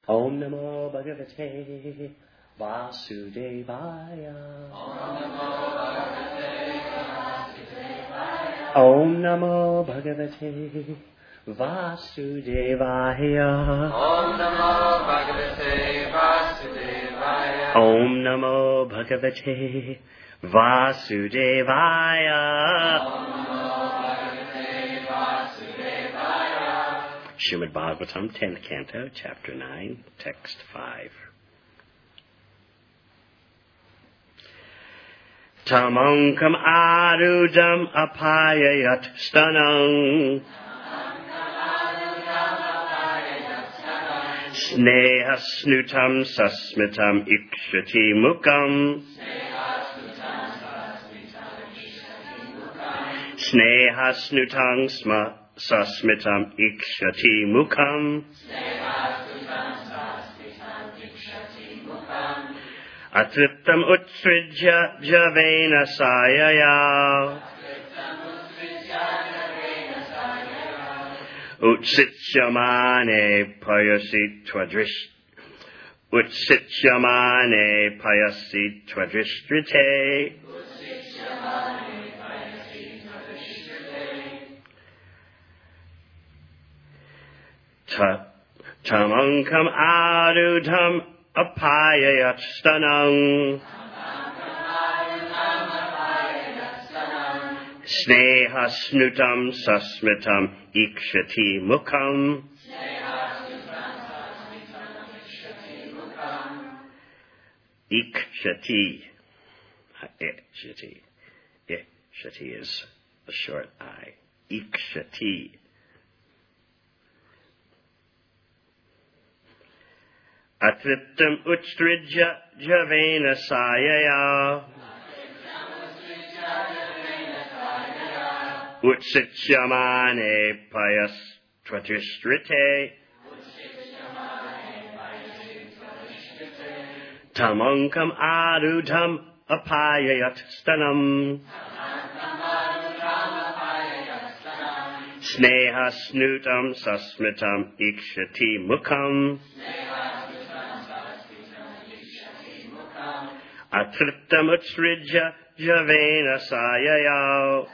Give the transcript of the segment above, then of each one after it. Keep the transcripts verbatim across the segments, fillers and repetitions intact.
Om Namo Bhagavate Vasudevaya. Om Namo Bhagavate Vasudevaya. Om Namo Bhagavate Vasudevaya. Om Namo Bhagavate Vasudevaya. Srimad Bhagavatam, tenth Canto, Chapter nine, Text five. Tamankam arudam apayayat stanam Sneha snutam sasmitam ikshati mukam Sneha snutam sma Sasmitam ikshati mukam Atriptam utsrijya javena sayaya Utsitsyamane payasi twadrish Utsitsyamane payasi twadrishtrite Tamankam arudham apayayat stanam Sneha snutam sasmitam ikshati mukam Ikshati Ikshati Ikshati is a short I. Ikshati Atriptam utstrijya javena sayaya Utsitsyamane payas tvatishtrite Tamankam arudham apayayat stanam Sneha snutam sasmitam ikshati mukam Atriptam utsrijya javena sayaya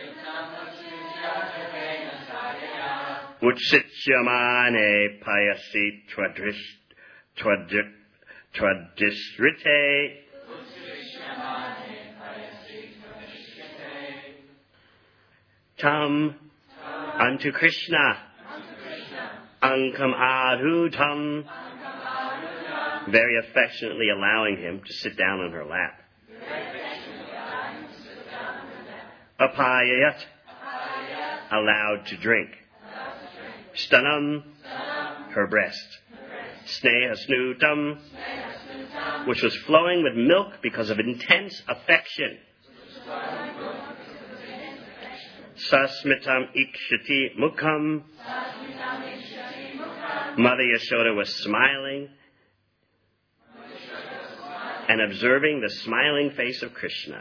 Utsitsyamane payasi twadrish twadisrite Tam unto Krishna Ankam arudham very affectionately allowing him to sit down on her lap. Apayayat, allowed to drink. Stanam, her breast. Sneha snutam, which was flowing with milk because of intense affection. Sasmitam ikshati mukam, Mother Yashoda was smiling and observing the smiling face of Krishna.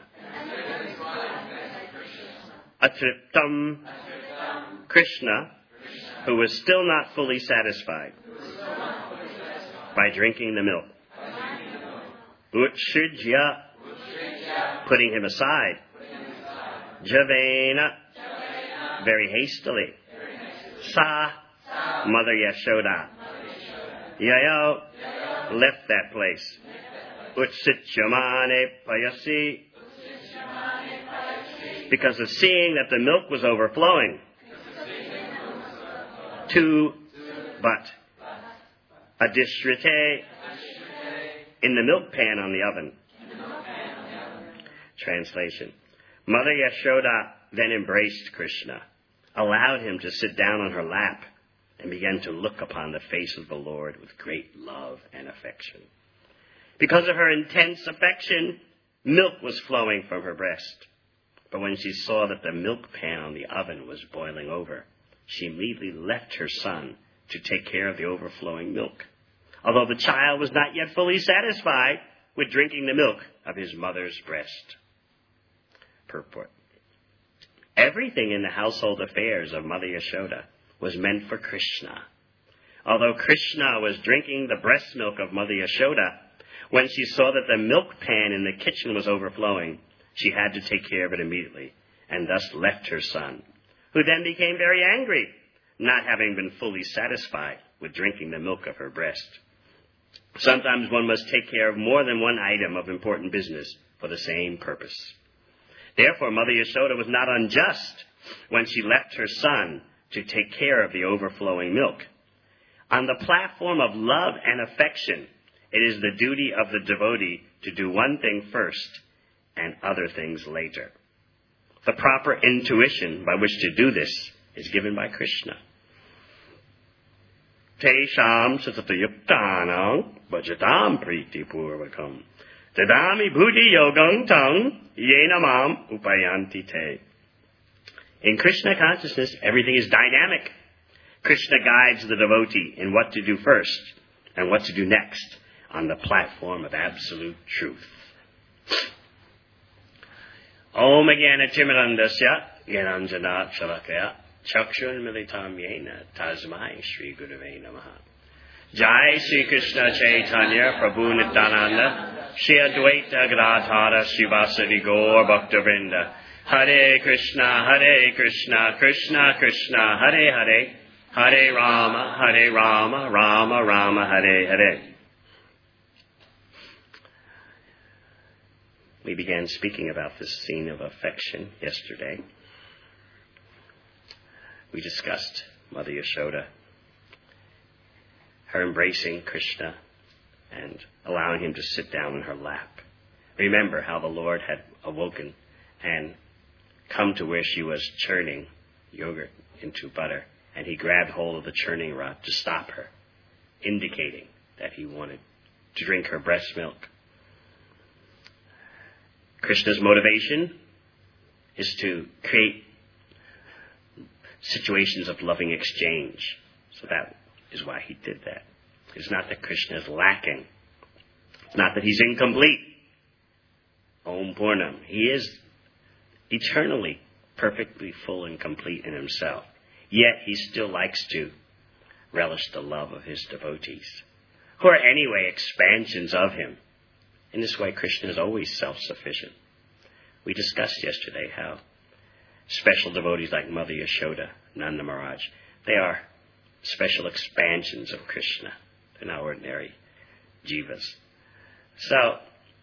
Atriptam, Krishna, who was still not fully satisfied by drinking the milk. Utshrijya, putting him aside. Javena, very hastily. Sa, Mother Yashoda. Yayo, left that place. Utsitsyamane payasi, because of seeing that the milk was overflowing. To, but, adishrite, in the milk pan on the oven. Translation. Mother Yashoda then embraced Krishna, allowed him to sit down on her lap, and began to look upon the face of the Lord with great love and affection. Because of her intense affection, milk was flowing from her breast. But when she saw that the milk pan on the oven was boiling over, she immediately left her son to take care of the overflowing milk, although the child was not yet fully satisfied with drinking the milk of his mother's breast. Purport. Everything in the household affairs of Mother Yashoda was meant for Krishna. Although Krishna was drinking the breast milk of Mother Yashoda, when she saw that the milk pan in the kitchen was overflowing, she had to take care of it immediately, and thus left her son, who then became very angry, not having been fully satisfied with drinking the milk of her breast. Sometimes one must take care of more than one item of important business for the same purpose. Therefore, Mother Yashoda was not unjust when she left her son to take care of the overflowing milk. On the platform of love and affection, it is the duty of the devotee to do one thing first and other things later. The proper intuition by which to do this is given by Krishna. Tesham satatayuktanam bhajatam priti purvakam tadami bhuti yogam tang yenamam upayanti te. In Krishna consciousness, everything is dynamic. Krishna guides the devotee in what to do first and what to do next on the platform of absolute truth. Om Jnana Timirandasya Jnananjana Shalakaya Chakshun Militam Yena Tasmai Shri Gurave Namaha. Jai Sri Krishna Chaitanya Prabhu Nityananda Shri Advaita Gadadhara Srivasadi Gaur Bhaktavrinda. Hare Krishna, Hare Krishna, Krishna Krishna, Hare Hare, Hare Rama, Hare Rama, Rama Rama, Hare Hare. We began speaking about this scene of affection yesterday. We discussed Mother Yashoda, her embracing Krishna and allowing him to sit down in her lap. Remember how the Lord had awoken and come to where she was churning yogurt into butter, and he grabbed hold of the churning rod to stop her, indicating that he wanted to drink her breast milk. Krishna's motivation is to create situations of loving exchange. So that is why he did that. It's not that Krishna is lacking. It's not that he's incomplete. Om Purnam. He is eternally perfectly full and complete in himself. Yet he still likes to relish the love of his devotees, who are anyway expansions of him. In this way, Krishna is always self-sufficient. We discussed yesterday how special devotees like Mother Yashoda, Nanda Maharaj, they are special expansions of Krishna. They're not ordinary jivas. So,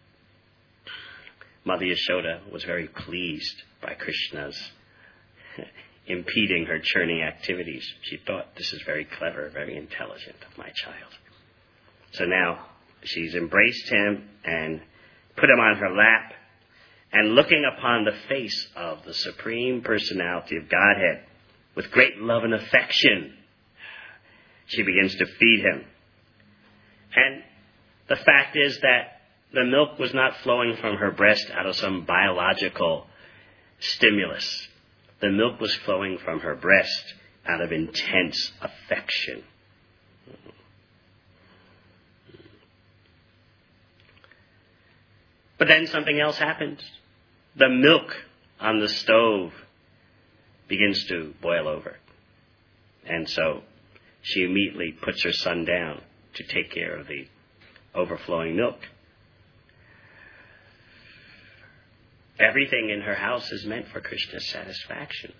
Mother Yashoda was very pleased by Krishna's impeding her churning activities. She thought, this is very clever, very intelligent of my child. So now she's embraced him and put him on her lap, and looking upon the face of the Supreme Personality of Godhead with great love and affection, she begins to feed him. And the fact is that the milk was not flowing from her breast out of some biological stimulus. The milk was flowing from her breast out of intense affection. But then something else happens. The milk on the stove begins to boil over. And so she immediately puts her son down to take care of the overflowing milk. Everything in her house is meant for Krishna's satisfaction.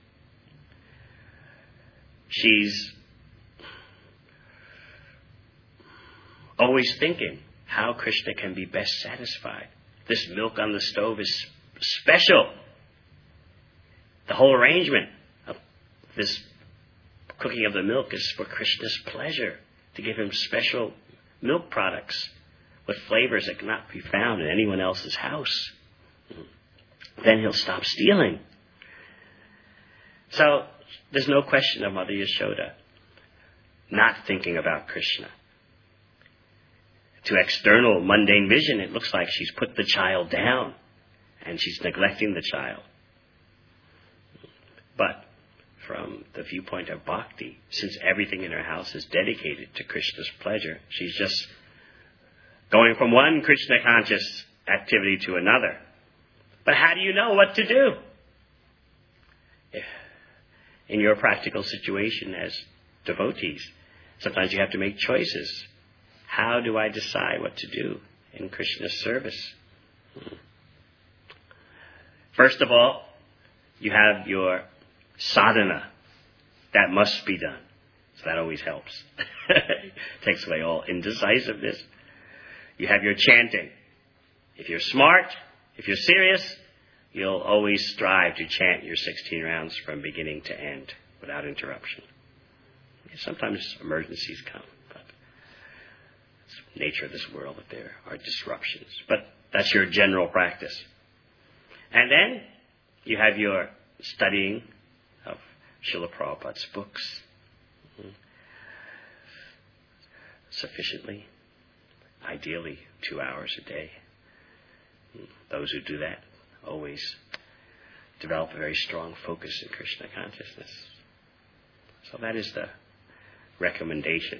She's always thinking how Krishna can be best satisfied. This milk on the stove is special. The whole arrangement of this cooking of the milk is for Krishna's pleasure, to give him special milk products with flavors that cannot be found in anyone else's house. Then he'll stop stealing. So there's no question of Mother Yashoda not thinking about Krishna. To external mundane vision, it looks like she's put the child down and she's neglecting the child. But from the viewpoint of bhakti, since everything in her house is dedicated to Krishna's pleasure, she's just going from one Krishna-conscious activity to another. But how do you know what to do? If in your practical situation as devotees, Sometimes you have to make choices. How do I decide what to do in Krishna's service? Hmm. First of all, you have your sadhana. That must be done. So that always helps. Takes away all indecisiveness. You have your chanting. If you're smart, if you're serious, you'll always strive to chant your sixteen rounds from beginning to end without interruption. Sometimes emergencies come, but it's the nature of this world that there are disruptions. But that's your general practice. And then you have your studying of Srila Prabhupada's books sufficiently, ideally two hours a day. Those who do that always develop a very strong focus in Krishna consciousness. So that is the recommendation.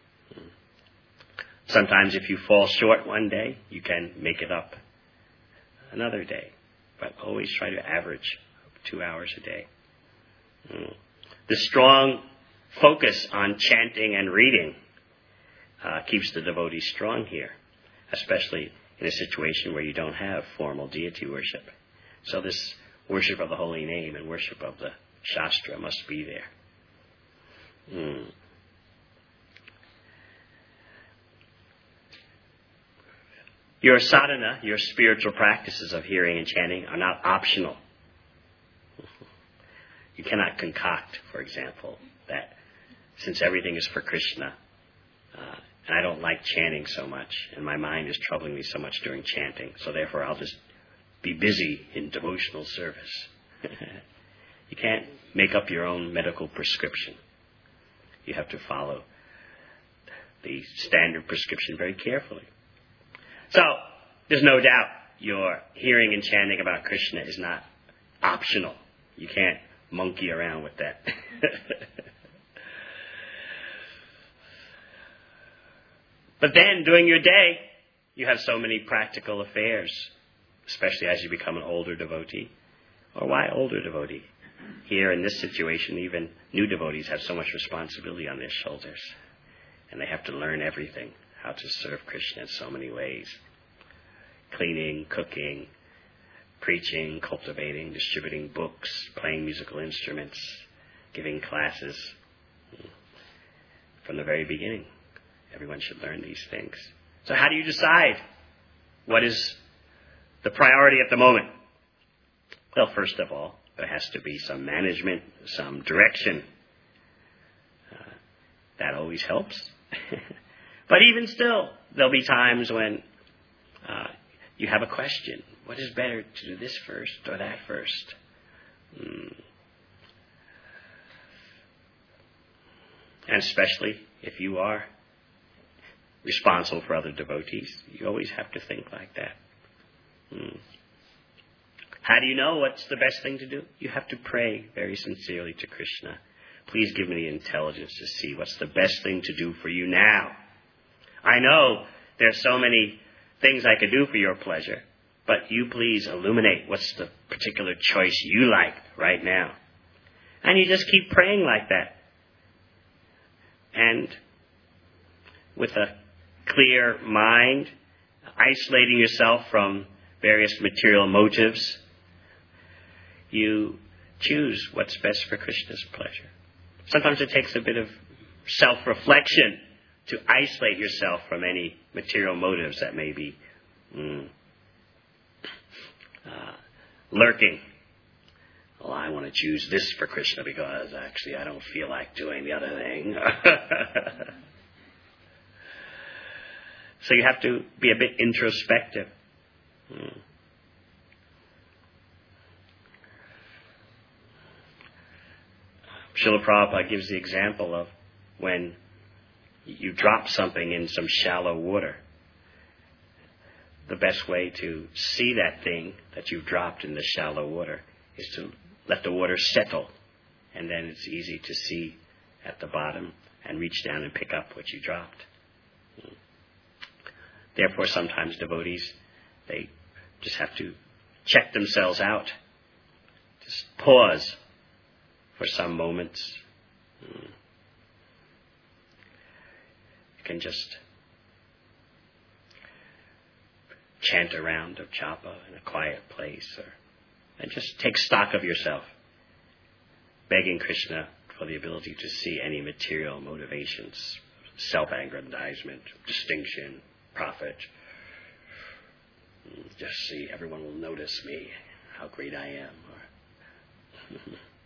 Sometimes if you fall short one day, you can make it up another day. But always try to average two hours a day. The strong focus on chanting and reading uh, keeps the devotee strong here, especially in a situation where you don't have formal deity worship. So this worship of the holy name and worship of the Shastra must be there. Hmm. Your sadhana, your spiritual practices of hearing and chanting are not optional. You cannot concoct, for example, that since everything is for Krishna, uh, and I don't like chanting so much, and my mind is troubling me so much during chanting, so therefore I'll just be busy in devotional service. You can't make up your own medical prescription. You have to follow the standard prescription very carefully. So, there's no doubt your hearing and chanting about Krishna is not optional. You can't monkey around with that. But then, during your day, you have so many practical affairs, especially as you become an older devotee. Or why older devotee? Here, in this situation, even new devotees have so much responsibility on their shoulders. And they have to learn everything, how to serve Krishna in so many ways. Cleaning, cooking, preaching, cultivating, distributing books, playing musical instruments, giving classes. From the very beginning, everyone should learn these things. So how do you decide what is the priority at the moment? Well, first of all, there has to be some management, some direction. Uh, that always helps. But even still, there'll be times when uh, you have a question. What is better, to do this first or that first? Mm. And especially if you are responsible for other devotees, you always have to think like that. Mm. How do you know what's the best thing to do? You have to pray very sincerely to Krishna. Please give me the intelligence to see what's the best thing to do for you now. I know there's so many things I could do for your pleasure, but you please illuminate what's the particular choice you like right now. And you just keep praying like that. And with a clear mind, isolating yourself from various material motives, you choose what's best for Krishna's pleasure. Sometimes it takes a bit of self-reflection to isolate yourself from any material motives that may be mm, uh, lurking. Well, I want to choose this for Krishna because actually I don't feel like doing the other thing. So you have to be a bit introspective. Mm. Srila Prabhupada gives the example of when you drop something in some shallow water. The best way to see that thing that you've dropped in the shallow water is to let the water settle. And then it's easy to see at the bottom and reach down and pick up what you dropped. Therefore, sometimes devotees, they just have to check themselves out. Just pause for some moments. can just chant a round of japa in a quiet place, or and just take stock of yourself, begging Krishna for the ability to see any material motivations, self-aggrandizement, distinction, profit. Just see, everyone will notice me, how great I am. Or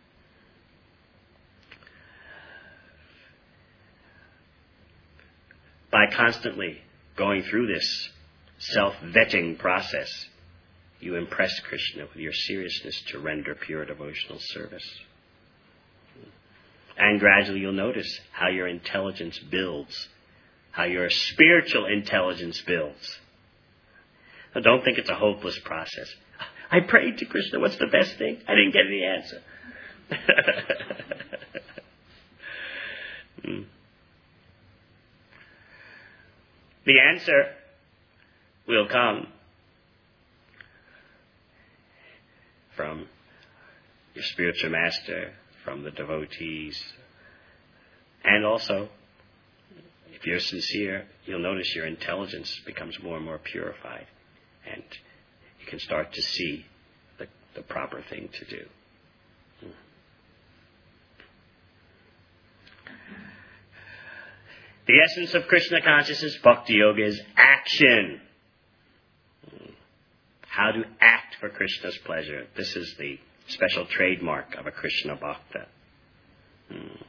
by constantly going through this self-vetting process, you impress Krishna with your seriousness to render pure devotional service. And gradually you'll notice how your intelligence builds, how your spiritual intelligence builds. Now, don't think it's a hopeless process. I prayed to Krishna, what's the best thing? I didn't get any answer. hmm. The answer will come from your spiritual master, from the devotees, and also, if you're sincere, you'll notice your intelligence becomes more and more purified, and you can start to see the, the proper thing to do. The essence of Krishna consciousness, Bhakti Yoga, is action. How to act for Krishna's pleasure. This is the special trademark of a Krishna Bhakta. Hmm.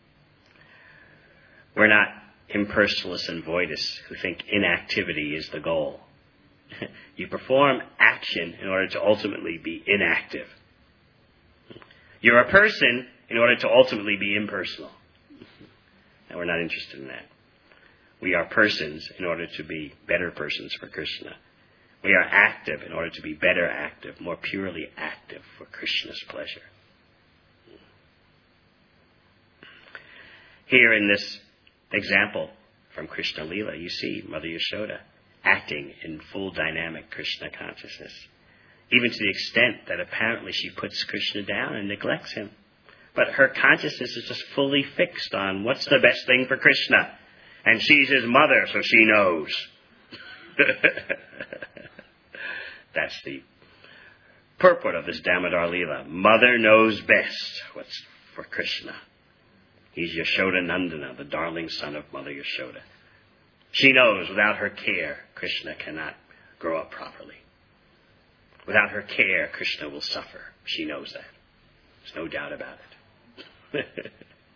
We're not impersonalists and voidists who think inactivity is the goal. You perform action in order to ultimately be inactive. You're a person in order to ultimately be impersonal. And we're not interested in that. We are persons in order to be better persons for Krishna. We are active in order to be better active, more purely active for Krishna's pleasure. Here in this example from Krishna Leela, you see Mother Yashoda acting in full dynamic Krishna consciousness, even to the extent that apparently she puts Krishna down and neglects him. But her consciousness is just fully fixed on what's the best thing for Krishna. And she's his mother, so she knows. That's the purport of this Damodar Leela. Mother knows best what's for Krishna. He's Yashoda Nandana, the darling son of Mother Yashoda. She knows without her care, Krishna cannot grow up properly. Without her care, Krishna will suffer. She knows that. There's no doubt about it.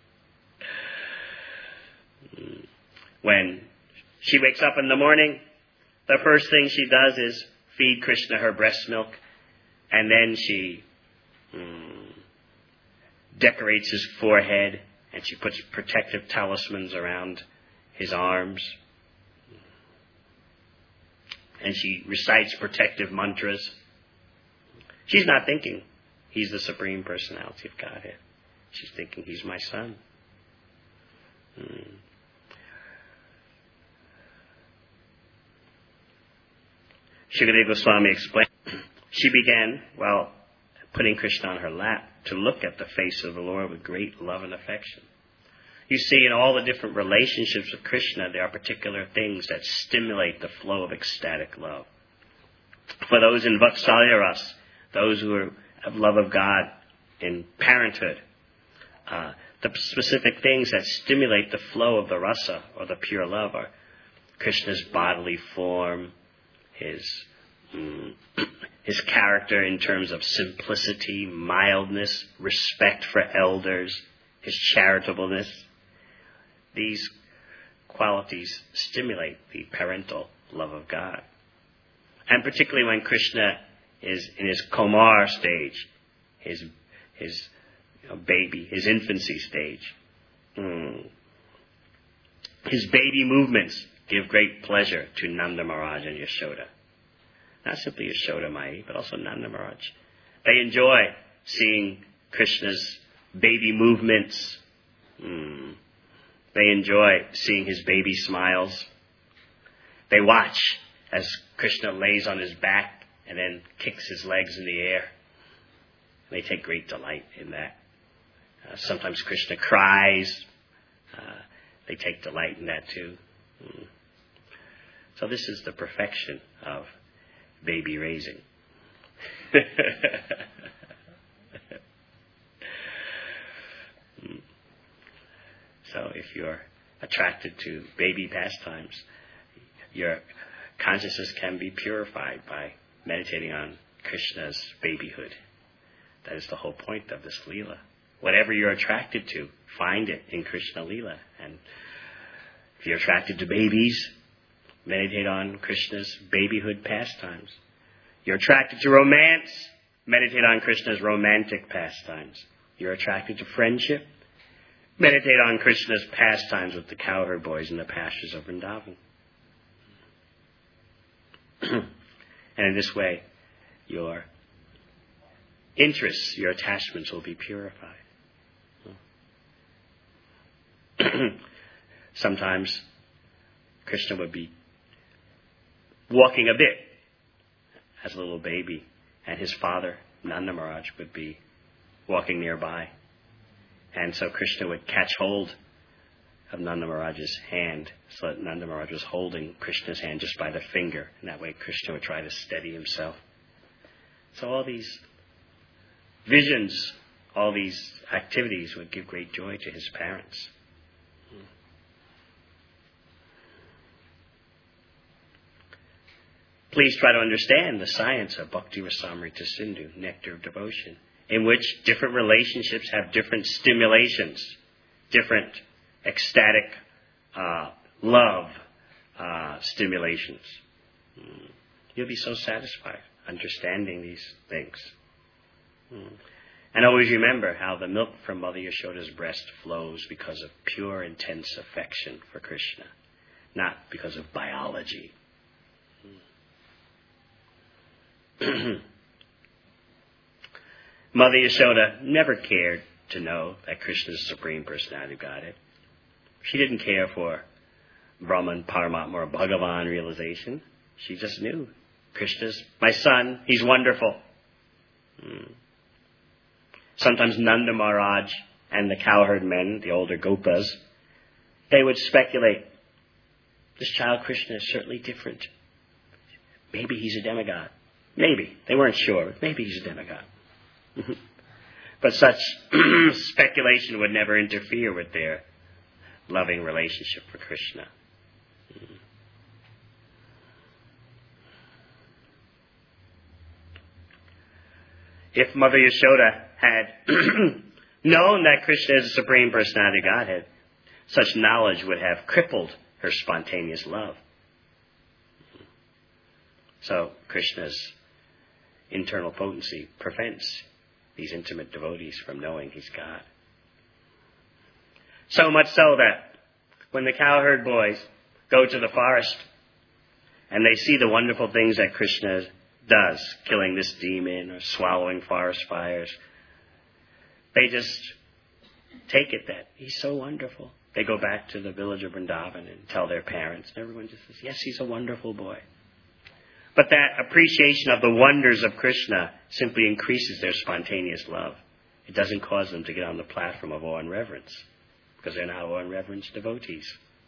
When she wakes up in the morning, the first thing she does is feed Krishna her breast milk, and then she mm, decorates his forehead, and she puts protective talismans around his arms, and she recites protective mantras. She's not thinking he's the Supreme Personality of Godhead. She's thinking he's my son. Mm. Shukadeva Goswami explained, she began, while putting Krishna on her lap, to look at the face of the Lord with great love and affection. You see, in all the different relationships with Krishna, there are particular things that stimulate the flow of ecstatic love. For those in Vatsalya Ras, those who are, have love of God in parenthood, uh, the specific things that stimulate the flow of the rasa, or the pure love, are Krishna's bodily form, his mm, his character in terms of simplicity, mildness, respect for elders, his charitableness. These qualities stimulate the parental love of God. And particularly when Krishna is in his Komar stage, his his you know, baby, his infancy stage. Mm. His baby movements give great pleasure to Nanda Maharaj and Yashoda. Not simply Yashoda Mai, but also Nanda Maharaj. They enjoy seeing Krishna's baby movements. Mm. They enjoy seeing his baby smiles. They watch as Krishna lays on his back and then kicks his legs in the air. They take great delight in that. Uh, sometimes Krishna cries. Uh, they take delight in that too. So this is the perfection of baby raising. So if you're attracted to baby pastimes, your consciousness can be purified by meditating on Krishna's babyhood. That is the whole point of this Leela. Whatever you're attracted to, find it in Krishna Leela. And if you're attracted to babies, meditate on Krishna's babyhood pastimes. You're attracted to romance, meditate on Krishna's romantic pastimes. You're attracted to friendship, meditate on Krishna's pastimes with the cowherd boys in the pastures of Vrindavan. And in this way, your interests, your attachments will be purified. Sometimes Krishna would be walking a bit as a little baby, and his father, Nanda Maharaj, would be walking nearby. And so Krishna would catch hold of Nanda Maharaj's hand, so that Nanda Maharaj was holding Krishna's hand just by the finger, and that way Krishna would try to steady himself. So all these visions, all these activities would give great joy to his parents. Please try to understand the science of Bhakti Rasamrita Sindhu, Nectar of Devotion, in which different relationships have different stimulations, different ecstatic uh, love uh, stimulations. Mm. You'll be so satisfied understanding these things. Mm. And always remember how the milk from Mother Yashoda's breast flows because of pure, intense affection for Krishna, not because of biology. Mm. Mother Yashoda never cared to know that Krishna is the Supreme Personality of Godhead. She didn't care for Brahman, Paramatma, or Bhagavan realization. She just knew Krishna's my son. He's wonderful. Hmm. Sometimes Nanda Maharaj and the cowherd men, the older Gopas, they would speculate, this child Krishna is certainly different. Maybe he's a demigod. Maybe. They weren't sure. Maybe he's a demigod. But such speculation would never interfere with their loving relationship for Krishna. If Mother Yashoda had known that Krishna is the Supreme Personality of Godhead, such knowledge would have crippled her spontaneous love. So Krishna's internal potency prevents these intimate devotees from knowing he's God. So much so that when the cowherd boys go to the forest and they see the wonderful things that Krishna does, killing this demon or swallowing forest fires, they just take it that he's so wonderful. They go back to the village of Vrindavan and tell their parents, and everyone just says, yes, he's a wonderful boy. But that appreciation of the wonders of Krishna simply increases their spontaneous love. It doesn't cause them to get on the platform of awe and reverence, because they're now awe and reverence devotees.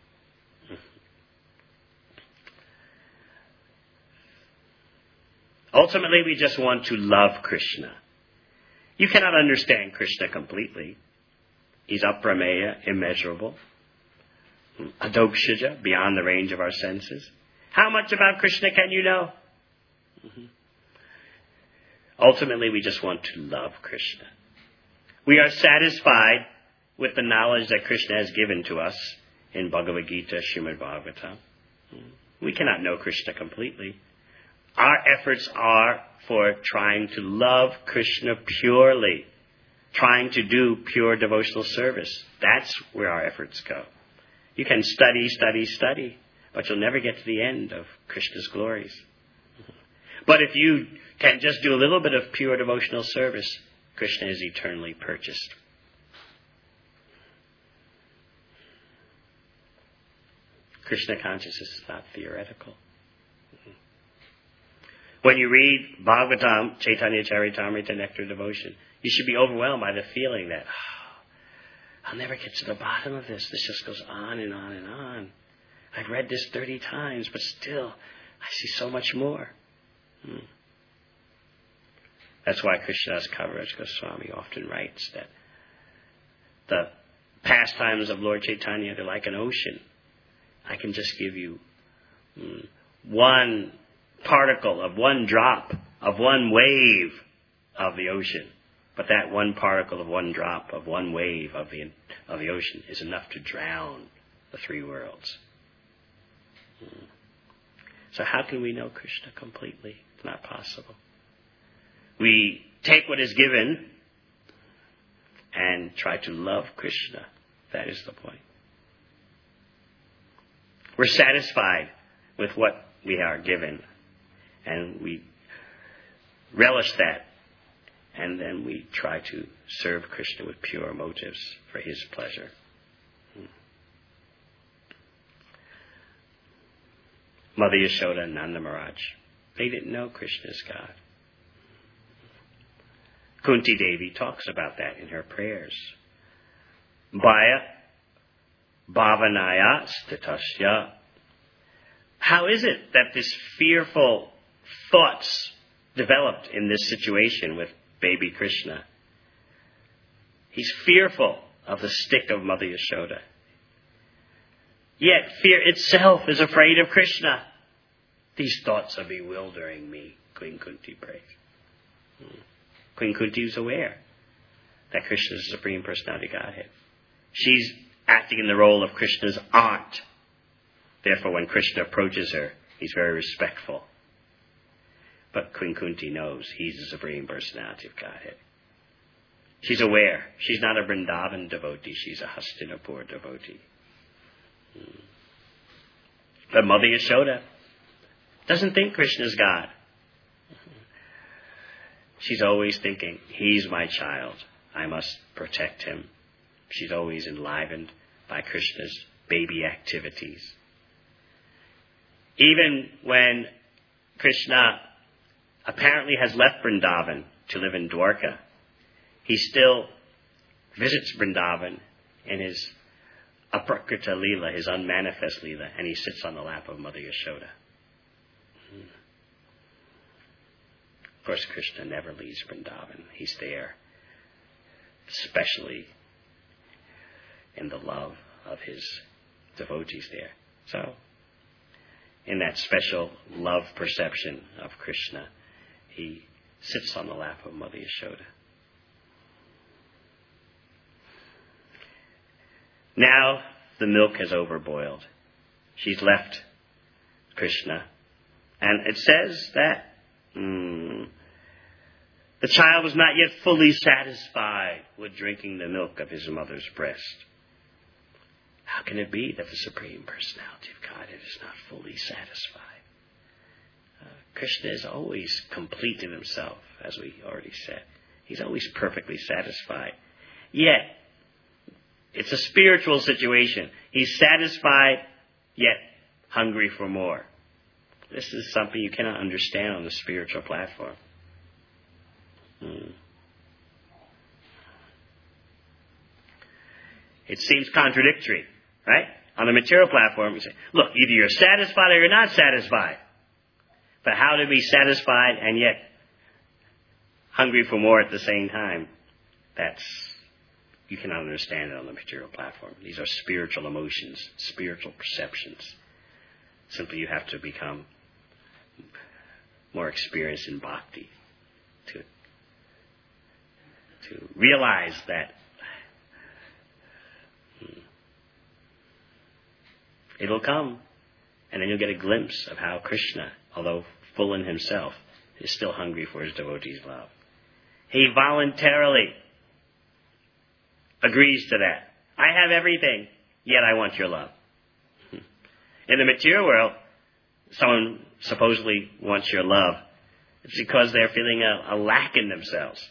Ultimately, we just want to love Krishna. You cannot understand Krishna completely. He's aprameya, immeasurable. Adokshaja, beyond the range of our senses. How much about Krishna can you know? Mm-hmm. Ultimately, we just want to love Krishna. We are satisfied with the knowledge that Krishna has given to us in Bhagavad Gita, Srimad Bhagavatam. We cannot know Krishna completely. Our efforts are for trying to love Krishna purely, trying to do pure devotional service. That's where our efforts go. You can study, study, study, but you'll never get to the end of Krishna's glories. But if you can just do a little bit of pure devotional service, Krishna is eternally purchased. Krishna consciousness is not theoretical. When you read Bhagavatam, Chaitanya Charitamrita, Nectar of Devotion, you should be overwhelmed by the feeling that, oh, I'll never get to the bottom of this. This just goes on and on and on. I've read this thirty times, but still, I see so much more. Hmm. That's why Krishnadas Kaviraj Goswami often writes that the pastimes of Lord Chaitanya, they're like an ocean. I can just give you hmm, one particle of one drop of one wave of the ocean. But that one particle of one drop of one wave of the of the ocean is enough to drown the three worlds. Hmm. So how can we know Krishna completely? It's not possible. We take what is given and try to love Krishna. That is the point. We're satisfied with what we are given, and we relish that, and then we try to serve Krishna with pure motives for his pleasure. Mother Yashoda and Nanda Maharaj, they didn't know Krishna is God. Kunti Devi talks about that in her prayers. Bhaya Bhavanaya Stitasya. How is it that this fearful thoughts developed in this situation with baby Krishna? He's fearful of the stick of Mother Yashoda. Yet fear itself is afraid of Krishna. These thoughts are bewildering me, Queen Kunti prays. Hmm. Queen Kunti is aware that Krishna is the Supreme Personality of Godhead. She's acting in the role of Krishna's aunt. Therefore, when Krishna approaches her, he's very respectful. But Queen Kunti knows he's the Supreme Personality of Godhead. She's aware. She's not a Vrindavan devotee. She's a Hastinapur devotee. Hmm. But Mother Yashoda doesn't think Krishna's God. She's always thinking, he's my child. I must protect him. She's always enlivened by Krishna's baby activities. Even when Krishna apparently has left Vrindavan to live in Dwarka, he still visits Vrindavan in his aprakrita lila, his unmanifest lila, and he sits on the lap of Mother Yashoda. Of course, Krishna never leaves Vrindavan. He's there, especially in the love of his devotees there. So, in that special love perception of Krishna, he sits on the lap of Mother Yashoda. Now the milk has overboiled. She's left Krishna. And it says that mm, the child was not yet fully satisfied with drinking the milk of his mother's breast. How can it be that the Supreme Personality of Godhead is not fully satisfied? Uh, Krishna is always complete in himself, as we already said. He's always perfectly satisfied. Yet, it's a spiritual situation. He's satisfied, yet hungry for more. This is something you cannot understand on the spiritual platform. Hmm. It seems contradictory, right? On the material platform, you say, look, either you're satisfied or you're not satisfied. But how to be satisfied and yet hungry for more at the same time? That's, you cannot understand it on the material platform. These are spiritual emotions, spiritual perceptions. Simply you have to become more experienced in bhakti to, to realize that hmm, it'll come, and then you'll get a glimpse of how Krishna, although full in himself, is still hungry for his devotees' love. He voluntarily agrees to that. I have everything, yet I want your love. In the material world, someone supposedly wants your love. It's because they're feeling a, a lack in themselves.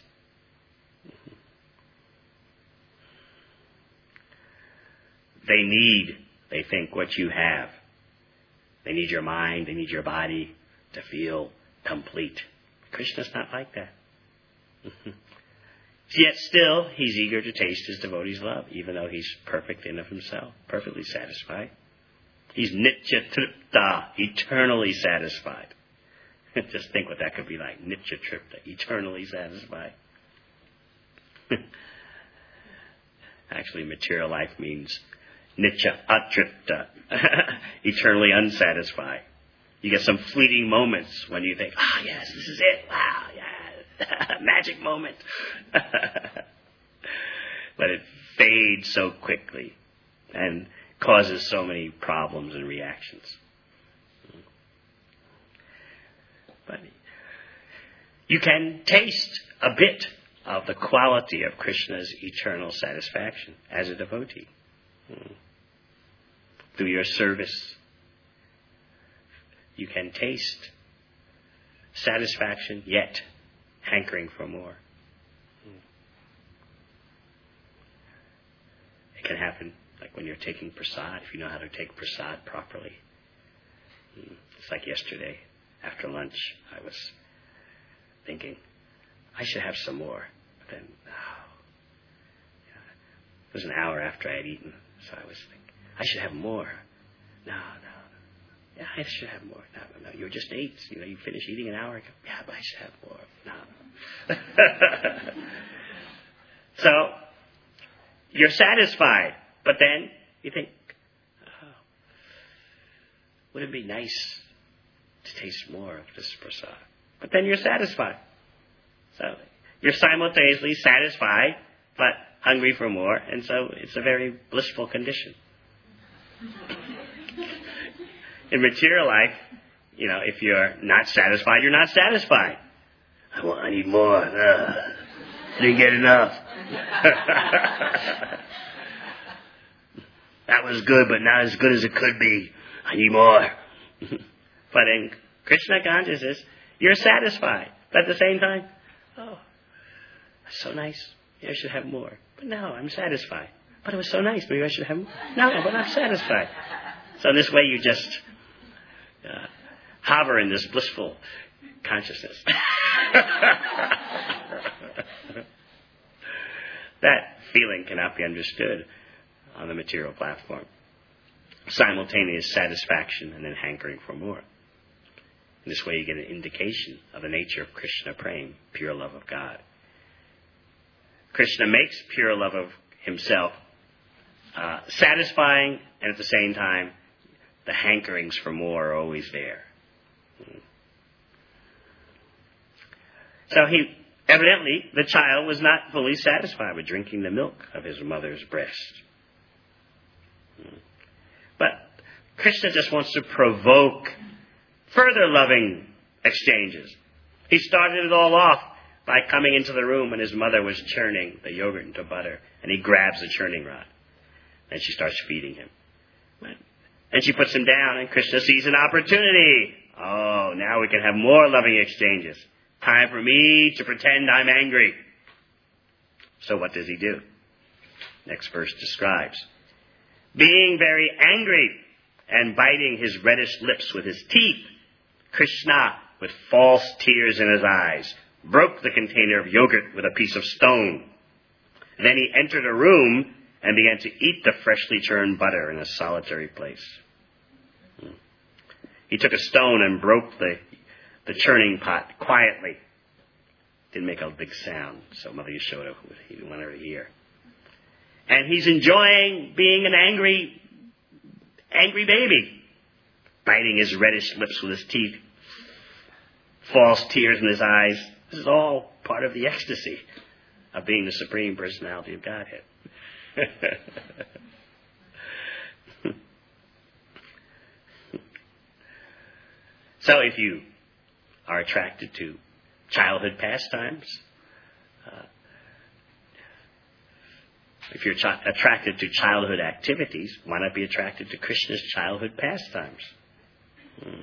They need, they think, what you have. They need your mind, they need your body to feel complete. Krishna's not like that. Yet still, he's eager to taste his devotees' love, even though he's perfect in of himself, perfectly satisfied. He's nitya tripta, eternally satisfied. Just think what that could be like. Nitya tripta, eternally satisfied. Actually, material life means nitya atripta, eternally unsatisfied. You get some fleeting moments when you think, ah, oh, yes, this is it. Wow, yeah, magic moment. But it fades so quickly and causes so many problems and reactions. But you can taste a bit of the quality of Krishna's eternal satisfaction as a devotee. Through your service, you can taste satisfaction, yet hankering for more. It can happen like when you're taking prasad, if you know how to take prasad properly. It's like yesterday, after lunch, I was thinking, I should have some more. But then, oh, yeah. It was an hour after I had eaten, so I was thinking, I should have more. No, no. Yeah, I should have more. No, no, no. You just ate. You know, you finished eating an hour ago. Yeah, but I should have more. No. So, you're satisfied. But then, you think, oh, would it be nice to taste more of this prasad? But then you're satisfied. So, you're simultaneously satisfied, but hungry for more. And so, it's a very blissful condition. In material life, you know, if you're not satisfied, you're not satisfied. I want, I need more. Uh, I didn't get enough. That was good, but not as good as it could be. I need more. But in Krishna consciousness, you're satisfied. But at the same time, oh, that's so nice. Maybe I should have more. But no, I'm satisfied. But it was so nice. Maybe I should have more. No, but I'm satisfied. So this way you just uh, hover in this blissful consciousness. That feeling cannot be understood on the material platform. Simultaneous satisfaction and then hankering for more. In this way you get an indication of the nature of Krishna Prem, pure love of God. Krishna makes pure love of himself uh, satisfying, and at the same time the hankerings for more are always there. So he, evidently, the child was not fully satisfied with drinking the milk of his mother's breast. But Krishna just wants to provoke further loving exchanges. He started it all off by coming into the room when his mother was churning the yogurt into butter, and he grabs the churning rod. And she starts feeding him. And she puts him down, and Krishna sees an opportunity. Oh, now we can have more loving exchanges. Time for me to pretend I'm angry. So what does he do? Next verse describes. Being very angry and biting his reddish lips with his teeth, Krishna, with false tears in his eyes, broke the container of yogurt with a piece of stone. Then he entered a room and began to eat the freshly churned butter in a solitary place. He took a stone and broke the, the churning pot quietly. Didn't make a big sound, so Mother Yashoda, he didn't want her to hear. And he's enjoying being an angry, angry baby, biting his reddish lips with his teeth, false tears in his eyes. This is all part of the ecstasy of being the Supreme Personality of Godhead. So if you are attracted to childhood pastimes, uh, if you're ch- attracted to childhood activities, why not be attracted to Krishna's childhood pastimes? Hmm.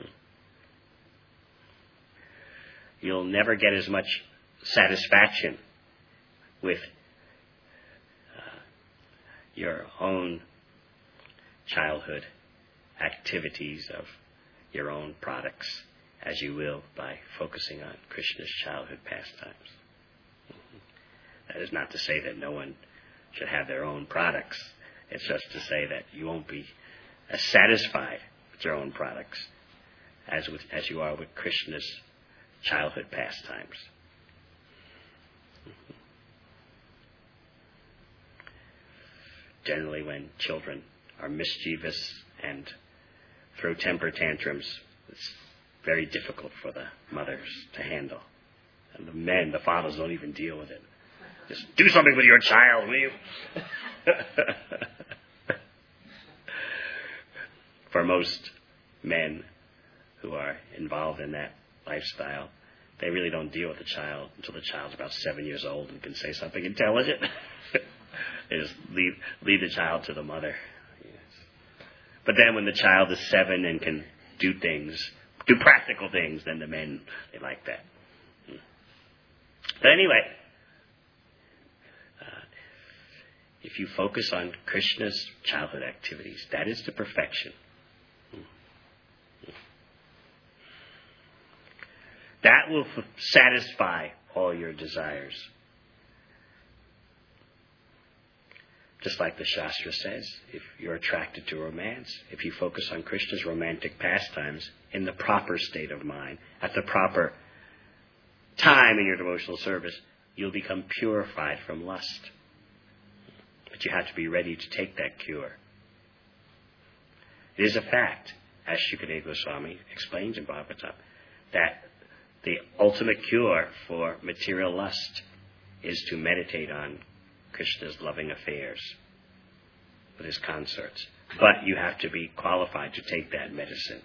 You'll never get as much satisfaction with uh, your own childhood activities of your own products as you will by focusing on Krishna's childhood pastimes. Mm-hmm. That is not to say that no one should have their own products. It's just to say that you won't be as satisfied with your own products as with as you are with Krishna's childhood pastimes. Generally, when children are mischievous and throw temper tantrums, it's very difficult for the mothers to handle. And the men, the fathers, don't even deal with it. Just do something with your child, will you? For most men who are involved in that lifestyle, they really don't deal with the child until the child's about seven years old and can say something intelligent. They just leave, leave the child to the mother. Yes. But then when the child is seven and can do things, do practical things, then the men, they like that. But anyway, uh, if you focus on Krishna's childhood activities, that is the perfection. That will f- satisfy all your desires. Just like the Shastra says, if you're attracted to romance, if you focus on Krishna's romantic pastimes in the proper state of mind, at the proper time in your devotional service, you'll become purified from lust. But you have to be ready to take that cure. It is a fact, as Shukadeva Goswami explains in Bhagavatam, that the ultimate cure for material lust is to meditate on Krishna's loving affairs with his consorts. But you have to be qualified to take that medicine.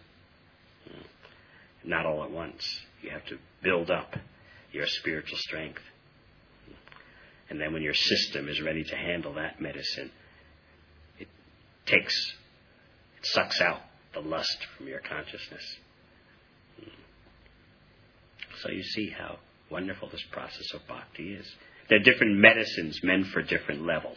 Not all at once. You have to build up your spiritual strength. And then when your system is ready to handle that medicine, it takes, it sucks out the lust from your consciousness. So you see how wonderful this process of bhakti is. There are different medicines meant for different levels.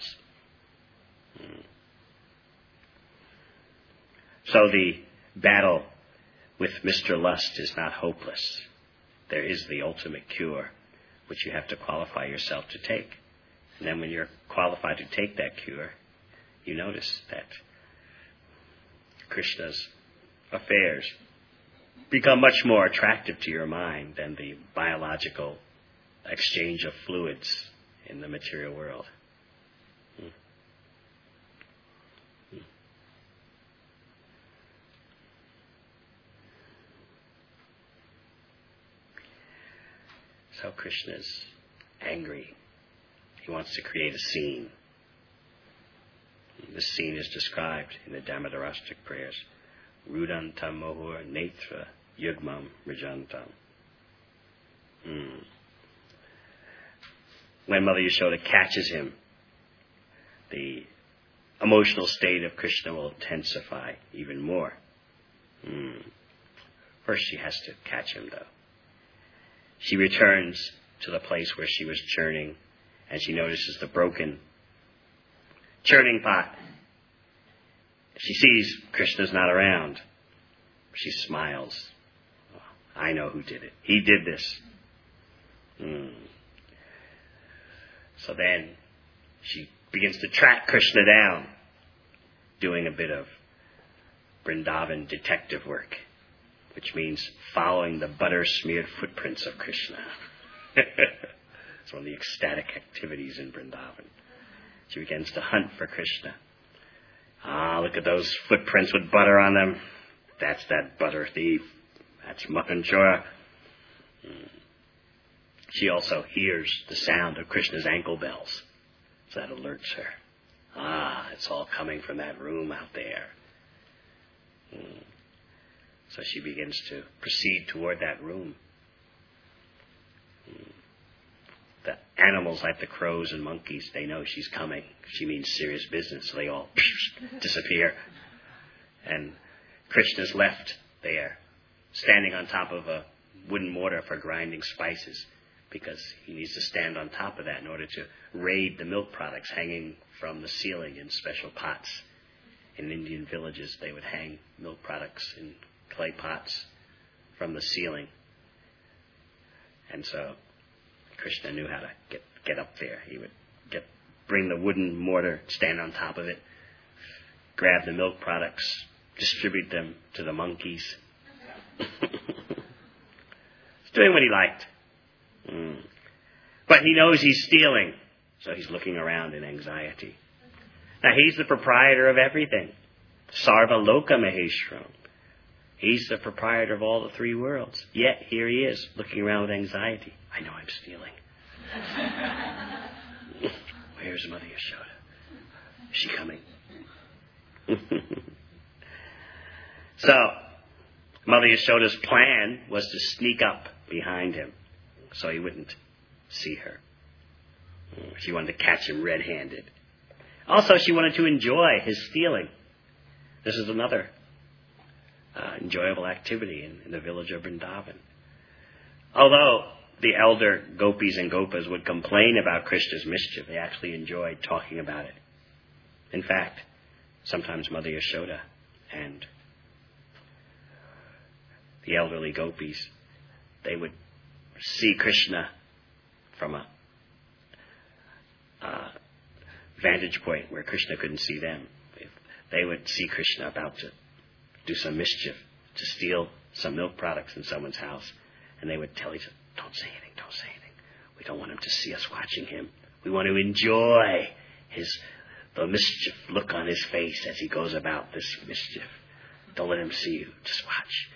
So the battle with Mister Lust is not hopeless. There is the ultimate cure, which you have to qualify yourself to take. And then when you're qualified to take that cure, you notice that Krishna's affairs become much more attractive to your mind than the biological exchange of fluids in the material world. Hmm. Hmm. So Krishna's angry. He wants to create a scene. This scene is described in the Damodarastic prayers. Rudantam mohur netra yugmam rijantam. Hmm. When Mother Yashoda catches him, the emotional state of Krishna will intensify even more. Hmm. First she has to catch him, though. She returns to the place where she was churning, and she notices the broken churning pot. She sees Krishna's not around. She smiles. Oh, I know who did it. He did this. Hmm. So then she begins to track Krishna down, doing a bit of Vrindavan detective work, which means following the butter-smeared footprints of Krishna. It's one of the ecstatic activities in Vrindavan. She begins to hunt for Krishna. Ah, look at those footprints with butter on them. That's that butter thief. That's Makan Chora. Hmm. She also hears the sound of Krishna's ankle bells. So that alerts her. Ah, it's all coming from that room out there. Hmm. So she begins to proceed toward that room. Hmm. The animals like the crows and monkeys, they know she's coming. She means serious business, so they all disappear. And Krishna's left there, standing on top of a wooden mortar for grinding spices, because he needs to stand on top of that in order to raid the milk products hanging from the ceiling in special pots. In Indian villages, they would hang milk products in clay pots from the ceiling. And so Krishna knew how to get, get up there. He would get bring the wooden mortar, stand on top of it, grab the milk products, distribute them to the monkeys. He's doing what he liked. Mm. But he knows he's stealing, so he's looking around in anxiety. Now, he's the proprietor of everything. Sarva Loka Maheshwaram. He's the proprietor of all the three worlds. Yet, here he is, looking around with anxiety. I know I'm stealing. Where's Mother Yashoda? Is she coming? So, Mother Yashoda's plan was to sneak up behind him so he wouldn't see her. She wanted to catch him red-handed. Also, she wanted to enjoy his stealing. This is another uh, enjoyable activity in, in the village of Vrindavan. Although the elder gopis and gopas would complain about Krishna's mischief, they actually enjoyed talking about it. In fact, sometimes Mother Yashoda and the elderly gopis, they would see Krishna from a uh, vantage point where Krishna couldn't see them. If they would see Krishna about to do some mischief, to steal some milk products in someone's house, and they would tell each other, don't say anything, don't say anything. We don't want him to see us watching him. We want to enjoy his the mischief look on his face as he goes about this mischief. Don't let him see you. Just watch.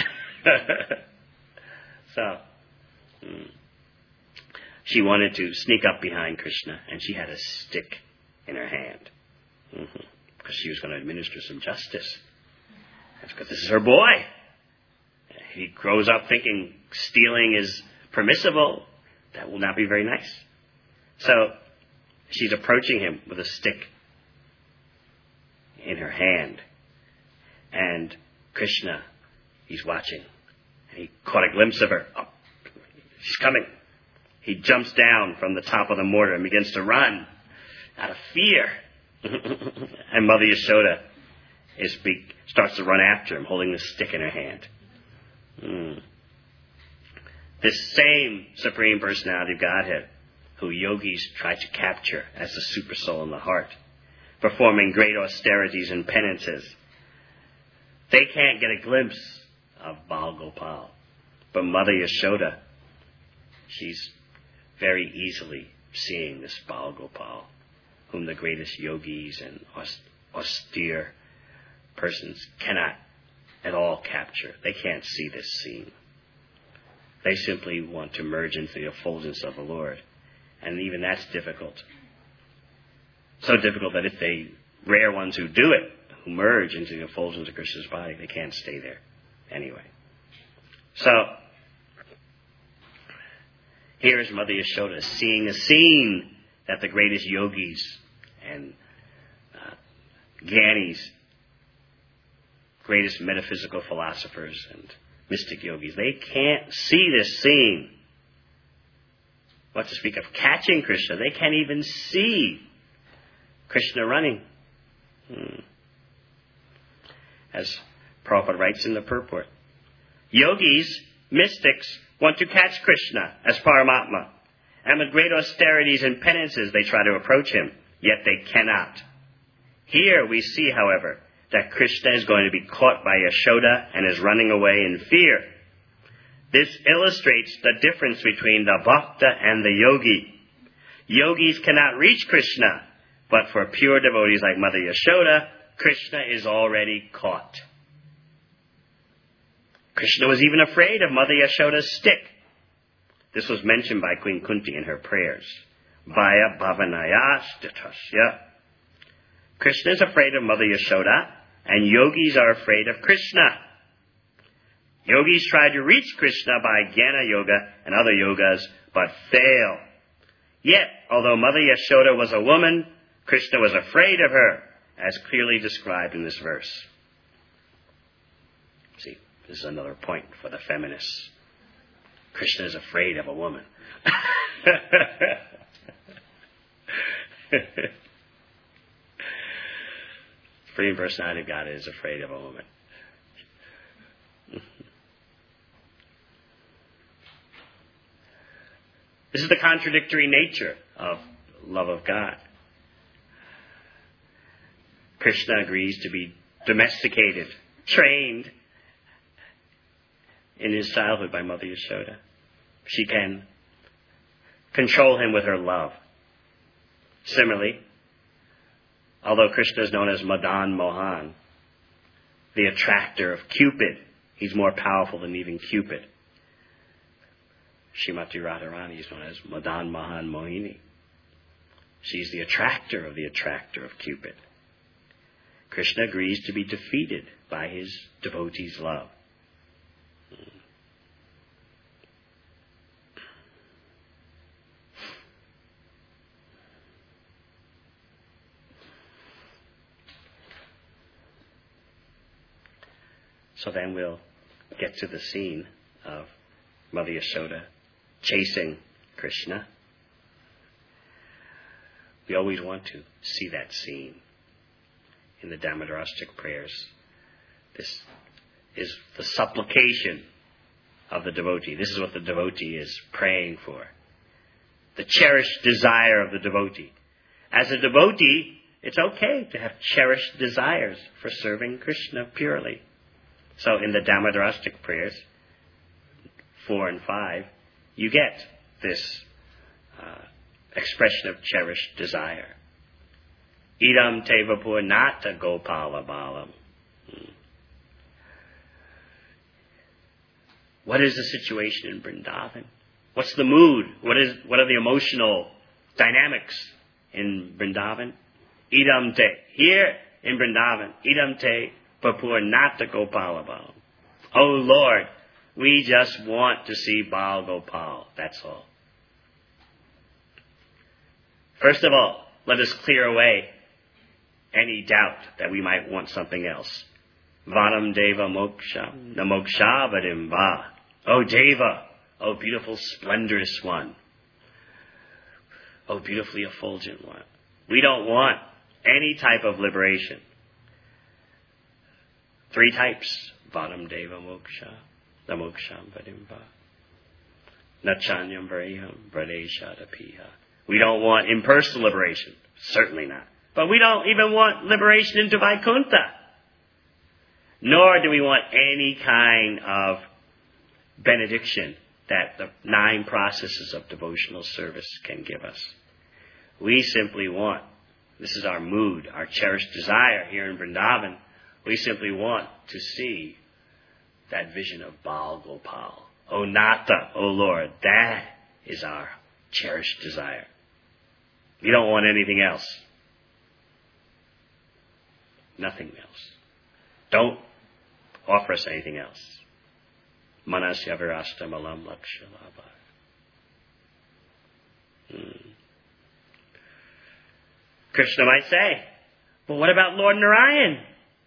So, mm, she wanted to sneak up behind Krishna, and she had a stick in her hand. Mm-hmm. Because she was going to administer some justice. That's because this is her boy. He grows up thinking stealing is permissible. That will not be very nice. So, she's approaching him with a stick in her hand. And Krishna, he's watching. And he caught a glimpse of her. Oh, she's coming. He jumps down from the top of the mortar and begins to run out of fear. And Mother Yashoda is be, starts to run after him, holding the stick in her hand. Mm. This same Supreme Personality of Godhead, who yogis try to capture as the super soul in the heart, performing great austerities and penances, they can't get a glimpse of Bal Gopal. But Mother Yashoda, she's very easily seeing this Bal Gopal, whom the greatest yogis and austere persons cannot at all capture. They can't see this scene. They simply want to merge into the effulgence of the Lord. And even that's difficult. So difficult that if they, rare ones who do it, who merge into the effulgence of Krishna's body, they can't stay there anyway. So, here is Mother Yashoda seeing a scene that the greatest yogis and uh, Gyanis, greatest metaphysical philosophers and mystic yogis, they can't see this scene. What to speak of catching Krishna? They can't even see Krishna running. Hmm. As Prabhupada writes in the purport, yogis, mystics, want to catch Krishna as Paramatma, and with great austerities and penances they try to approach him, yet they cannot. Here we see, however, that Krishna is going to be caught by Yashoda and is running away in fear. This illustrates the difference between the bhakta and the yogi. Yogis cannot reach Krishna, but for pure devotees like Mother Yashoda, Krishna is already caught. Krishna was even afraid of Mother Yashoda's stick. This was mentioned by Queen Kunti in her prayers. Vaya bhavanaya statasya. Krishna is afraid of Mother Yashoda, and yogis are afraid of Krishna. Yogis try to reach Krishna by Jnana Yoga and other yogas, but fail. Yet, although Mother Yashoda was a woman, Krishna was afraid of her, as clearly described in this verse. See, this is another point for the feminists. Krishna is afraid of a woman. Supreme Personality of God is afraid of a woman. This is the contradictory nature of love of God. Krishna agrees to be domesticated, trained in his childhood by Mother Yashoda. She can control him with her love. Similarly, although Krishna is known as Madan Mohan, the attractor of Cupid, he's more powerful than even Cupid. Srimati Radharani is known as Madan Mohan Mohini. She's the attractor of the attractor of Cupid. Krishna agrees to be defeated by his devotee's love. So then we'll get to the scene of Mother Yashoda chasing Krishna. We always want to see that scene in the Damodarastic prayers. This is the supplication of the devotee. This is what the devotee is praying for. The cherished desire of the devotee. As a devotee, it's okay to have cherished desires for serving Krishna purely. So in the Damodarastic prayers, four and five, you get this uh, expression of cherished desire. Idam te vapurnata gopala balam. Hmm. What is the situation in Vrindavan? What's the mood? What is? What are the emotional dynamics in Vrindavan? Idam te. Here in Vrindavan, idam te vapurnata gopala balam. Oh Lord, we just want to see Bal Gopal. That's all. First of all, let us clear away any doubt that we might want something else. Vadam Deva Moksha, the Moksha Vadim Va. O Deva, O beautiful, splendorous one. O beautifully effulgent one. We don't want any type of liberation. Three types. Vadam Deva Moksha, the Moksham Vadim Va. Nachanyam Variham Vradesha Dapiha. We don't want impersonal liberation. Certainly not. But we don't even want liberation into Vaikuntha. Nor do we want any kind of benediction that the nine processes of devotional service can give us. We simply want, this is our mood, our cherished desire here in Vrindavan, we simply want to see that vision of Bal Gopal. O Nata, O Lord, that is our cherished desire. We don't want anything else. Nothing else. Don't offer us anything else. Manasya virasta malam lakshalabha. Hmm. Krishna might say, well, what about Lord Narayan?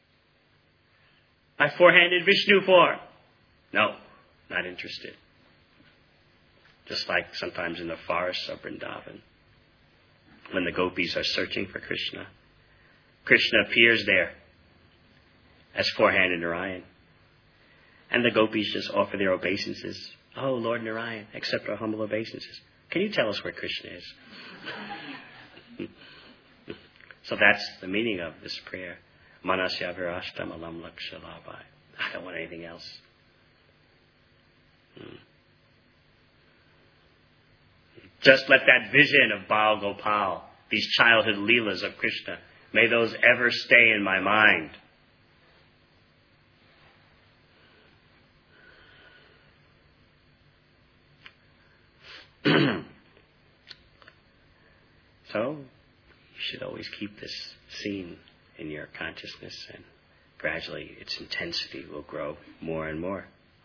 My four-handed Vishnu form. No, not interested. Just like sometimes in the forests of Vrindavan, when the gopis are searching for Krishna, Krishna appears there as four-handed Narayan. And the gopis just offer their obeisances. Oh, Lord Narayan, accept our humble obeisances. Can you tell us where Krishna is? So that's the meaning of this prayer. Manasya virashtam alam lakshalabhai. I don't want anything else. Hmm. Just let that vision of Bal Gopal, these childhood leelas of Krishna, may those ever stay in my mind. So, you should always keep this scene in your consciousness, and gradually its intensity will grow more and more.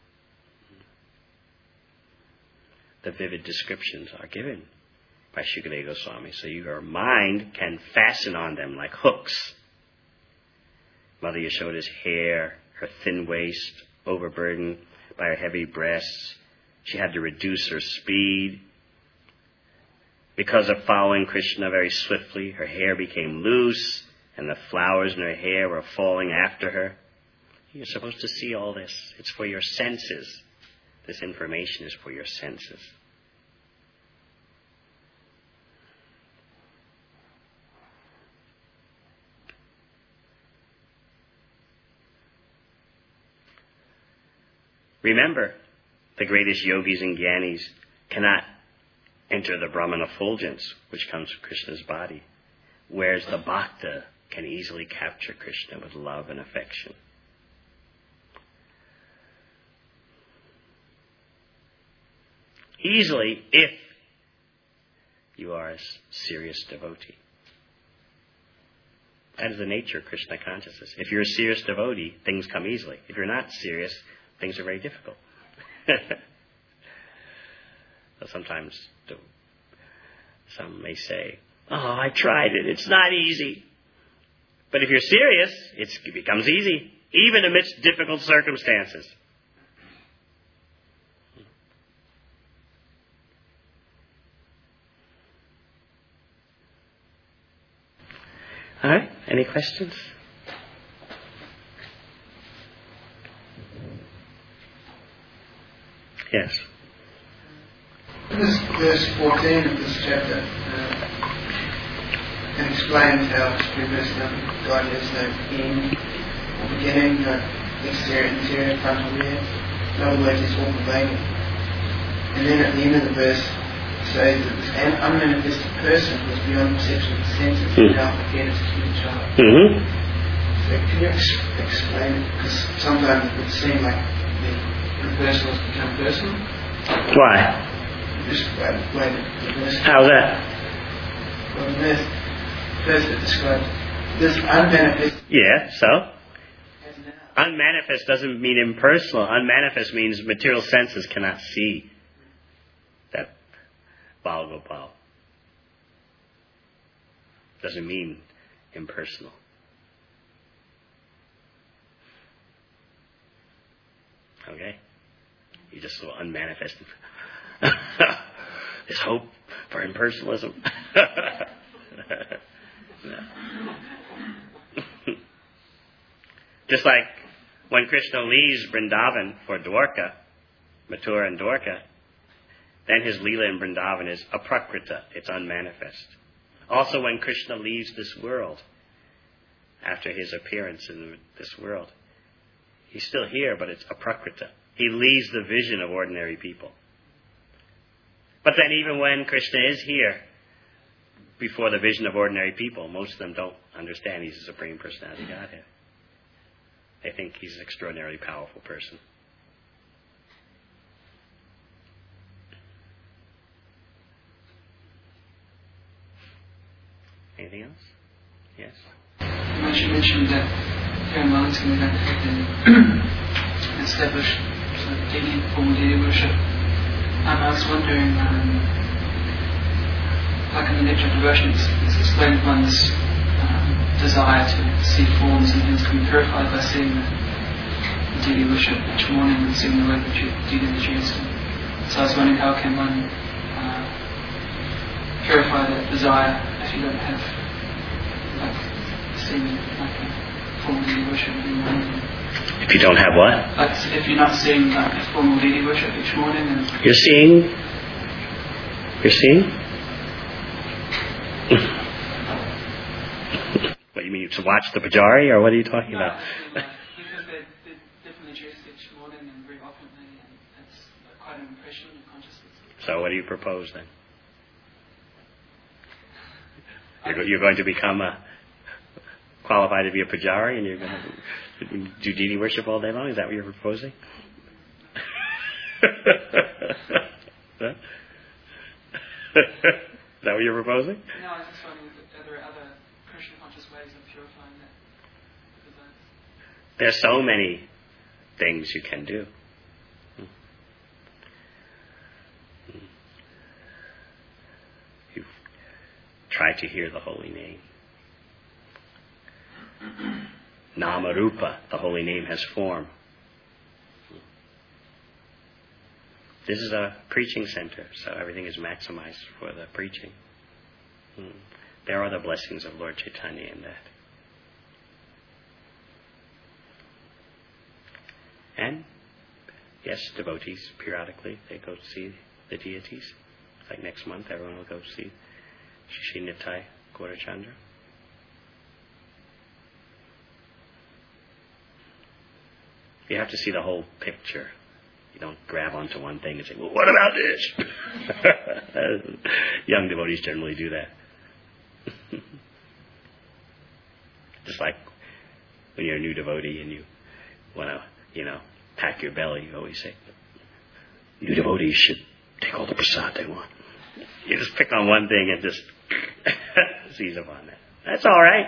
The vivid descriptions are given by Shukadeva Goswami, so your mind can fasten on them like hooks. Mother Yashoda's hair, her thin waist, overburdened by her heavy breasts. She had to reduce her speed. Because of following Krishna very swiftly, her hair became loose, and the flowers in her hair were falling after her. You're supposed to see all this. It's for your senses. This information is for your senses. Remember, the greatest yogis and gyanis cannot enter the Brahman effulgence, which comes from Krishna's body, whereas the bhakta can easily capture Krishna with love and affection. Easily, if you are a serious devotee. That is the nature of Krishna consciousness. If you're a serious devotee, things come easily. If you're not serious, things are very difficult. So sometimes some may say, oh, I tried it. It's not easy. But if you're serious, it's, it becomes easy, even amidst difficult circumstances. All right. Any questions? Yes. This verse fourteen of this chapter uh, explains how Sri Krishna, God has no end or beginning, no exterior, interior, frontal, rear. In other words, He's all pervading. And then at the end of the verse, says that this unmanifested person was beyond perception of the senses and now again as a human child. Mm-hmm. So can you ex- explain it? Because sometimes it would seem like the impersonal has become personal. Why? Just the way that the verse... How's that? Well, the verse, verse that describes this unmanifested... Yeah, so? Unmanifest doesn't mean impersonal. Unmanifest means material senses cannot see that Bal Gopal. Doesn't mean impersonal. Okay? You just saw unmanifested. There's hope for impersonalism. Just like when Krishna leaves Vrindavan for Dwarka, Mathura and Dwarka, then his Leela in Vrindavan is aprakrita, it's unmanifest. Also when Krishna leaves this world, after his appearance in this world, he's still here, but it's aprakrita. He leaves the vision of ordinary people. But then even when Krishna is here, before the vision of ordinary people, most of them don't understand he's the Supreme Personality of Godhead. They think he's an extraordinarily powerful person. Anything else? Yes? Once you mentioned that Paramatma is going to establish sort of daily formal deity worship. Um, I was wondering, um, like in the Nectar of Devotion, it's, it's explained one's um, desire to see forms and things can be purified by seeing the, the deity worship each morning and seeing the way that you deity is used. So I was wondering, how can one uh, purify that desire if you don't have like seeing like a formal deity worship every morning? If you don't have what? Like if you're not seeing like formal deity worship each morning, and You're seeing? You're seeing? What, you mean to watch the Pujari, or what are you talking no, about? I mean, like, because they're, they're definitely dressed each morning and very oftenly, and it's like, quite an impression on your consciousness. So what do you propose then? You're, go- you're going to become a qualified to be a Pujari, and you're going to do deity worship all day long? Is that what you're proposing? Huh? Is that what you're proposing? No, I was just wondering if there are other Krishna conscious ways of purifying that desire. There's so many things you can do. You try to hear the holy name. Namarupa, the holy name has form. This is a preaching center, so everything is maximized for the preaching. There are the blessings of Lord Chaitanya in that. And, yes, devotees, periodically, they go see the deities. Like next month, everyone will go see Shri Nitai Gaurachandra. You have to see the whole picture. You don't grab onto one thing and say, well, what about this? Young devotees generally do that. Just like when you're a new devotee and you want to, you know, pack your belly, you always say, new devotees should take all the prasad they want. You just pick on one thing and just seize upon that. That's all right.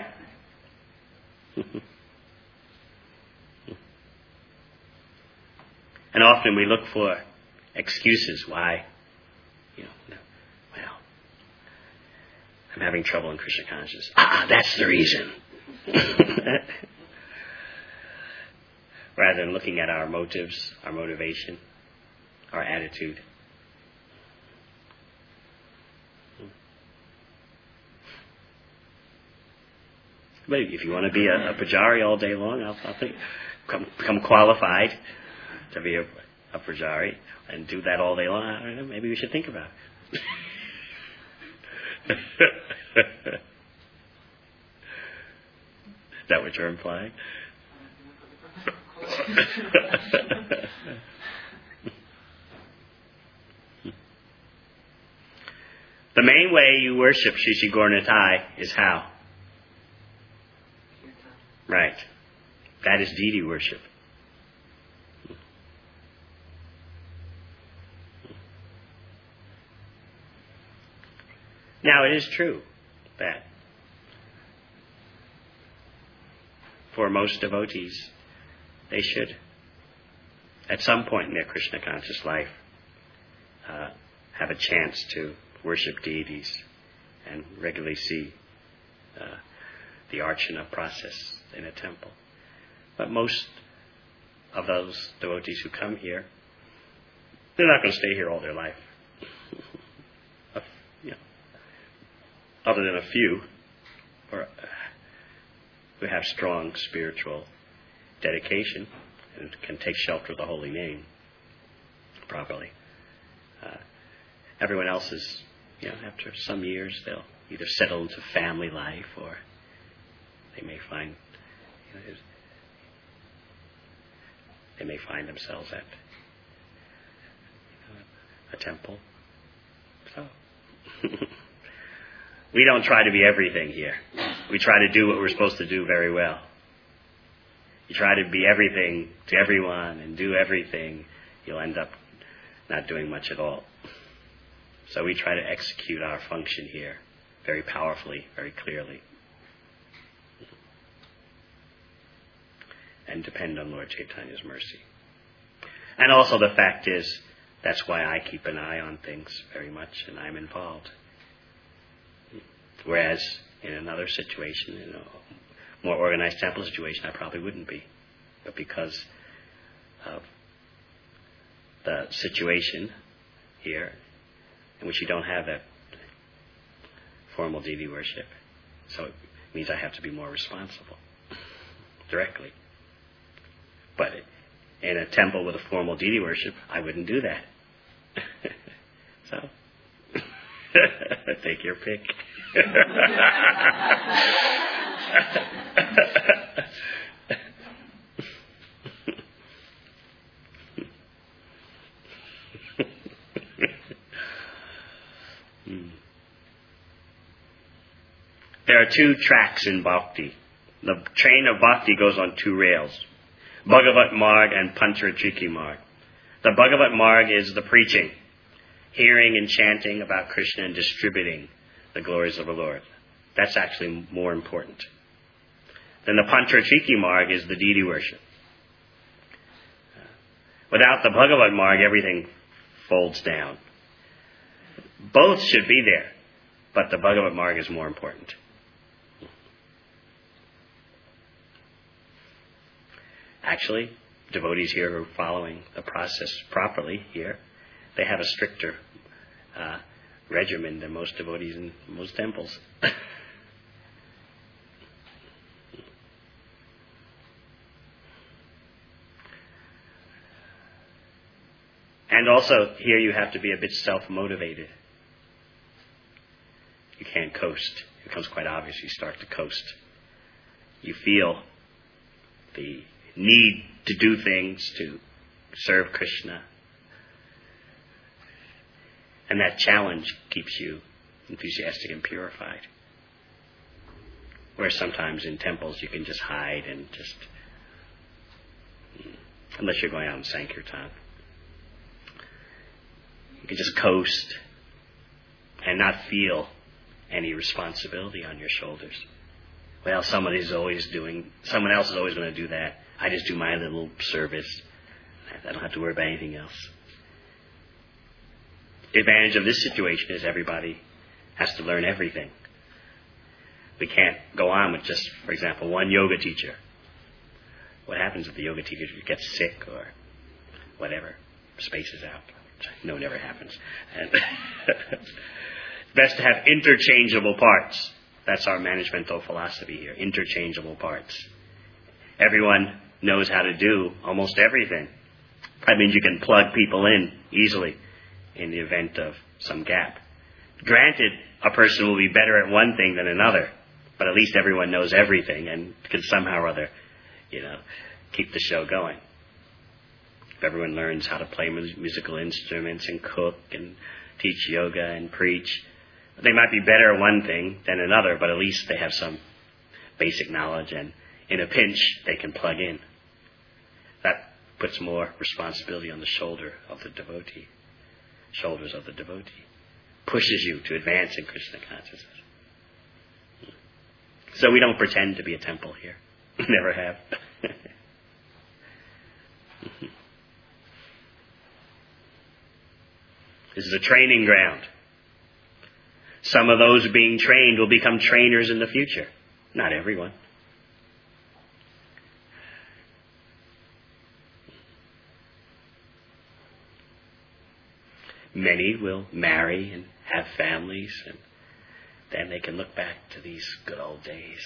And often we look for excuses why, you know, well, I'm having trouble in Krishna consciousness. Ah, that's the reason. Rather than looking at our motives, our motivation, our attitude. But if you want to be a, a pujari all day long, I'll, I'll think, become, become qualified to be a, a pujari and do that all day long. I don't know, maybe we should think about it. Is that what you're implying? The main way you worship Shri Shri Gaura Nitai is how? Right. That is deity worship. Now, it is true that for most devotees, they should, at some point in their Krishna conscious life, uh, have a chance to worship deities and regularly see uh, the archana process in a temple. But most of those devotees who come here, they're not going to stay here all their life. uh, you know, other than a few or, uh, who have strong spiritual dedication and can take shelter of the holy name properly. Uh, everyone else is, you know, after some years, they'll either settle into family life or they may find, you know, they may find themselves at you know, a temple. So we don't try to be everything here. We try to do what we're supposed to do very well. You try to be everything to everyone and do everything, you'll end up not doing much at all. So we try to execute our function here very powerfully, very clearly. And depend on Lord Chaitanya's mercy. And also the fact is, that's why I keep an eye on things very much and I'm involved. Whereas in another situation, in a more organized temple situation, I probably wouldn't be. But because of the situation here, in which you don't have that formal deity worship, so it means I have to be more responsible directly. But in a temple with a formal deity worship, I wouldn't do that. So, take your pick. There are two tracks in bhakti. The train of bhakti goes on two rails. Bhagavat Marg and Pancharatriki Marg. The Bhagavat Marg is the preaching, hearing and chanting about Krishna and distributing the glories of the Lord. That's actually more important. Then the Pancharatriki Marg is the deity worship. Without the Bhagavat Marg, everything folds down. Both should be there, but the Bhagavat Marg is more important. Actually, devotees here who are following the process properly here, they have a stricter uh, regimen than most devotees in most temples. And also, here you have to be a bit self-motivated. You can't coast. It becomes quite obvious you start to coast. You feel the need to do things to serve Krishna And that challenge keeps you enthusiastic and purified. Where sometimes in temples you can just hide and just, unless you're going out in Sankirtan, you can just coast and not feel any responsibility on your shoulders. Well, somebody's always doing, someone else is always going to do that. I just do my little service. I don't have to worry about anything else. The advantage of this situation is everybody has to learn everything. We can't go on with just, for example, one yoga teacher. What happens if the yoga teacher gets sick or whatever, spaces out? No, never happens. And it's best to have interchangeable parts. That's our managemental philosophy here, interchangeable parts. Everyone knows how to do almost everything. That means you can plug people in easily in the event of some gap. Granted, a person will be better at one thing than another, but at least everyone knows everything and can somehow or other, you know, keep the show going. If everyone learns how to play musical instruments and cook and teach yoga and preach, they might be better at one thing than another, but at least they have some basic knowledge, and in a pinch, they can plug in. That puts more responsibility on the shoulder of the devotee, shoulders of the devotee, pushes you to advance in Krishna consciousness. So we don't pretend to be a temple here. Never have. This is a training ground. Some of those being trained will become trainers in the future. Not everyone. Many will marry and have families, and then they can look back to these good old days.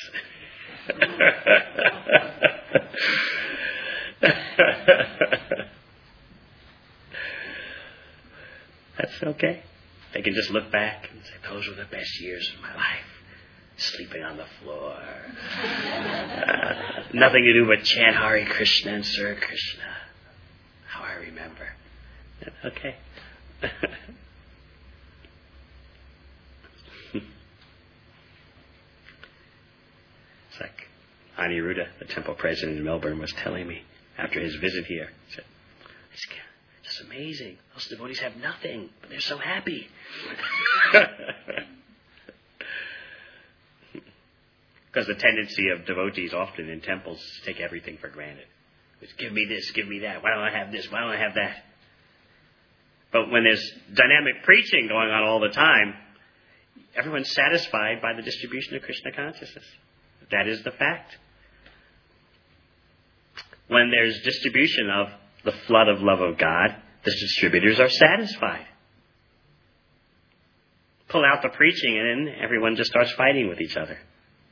That's okay. They can just look back and say, those were the best years of my life. Sleeping on the floor. Uh, nothing to do but chant Hare Krishna and Sir Krishna. How I remember. Okay. It's like Aniruddha, the temple president in Melbourne, was telling me after his visit here. He said, it's just amazing. Those devotees have nothing, but they're so happy. Because the tendency of devotees often in temples is to take everything for granted. It's, give me this, give me that. Why don't I have this? Why don't I have that? But when there's dynamic preaching going on all the time, everyone's satisfied by the distribution of Krishna consciousness. That is the fact. When there's distribution of the flood of love of God, the distributors are satisfied. Pull out the preaching and then everyone just starts fighting with each other.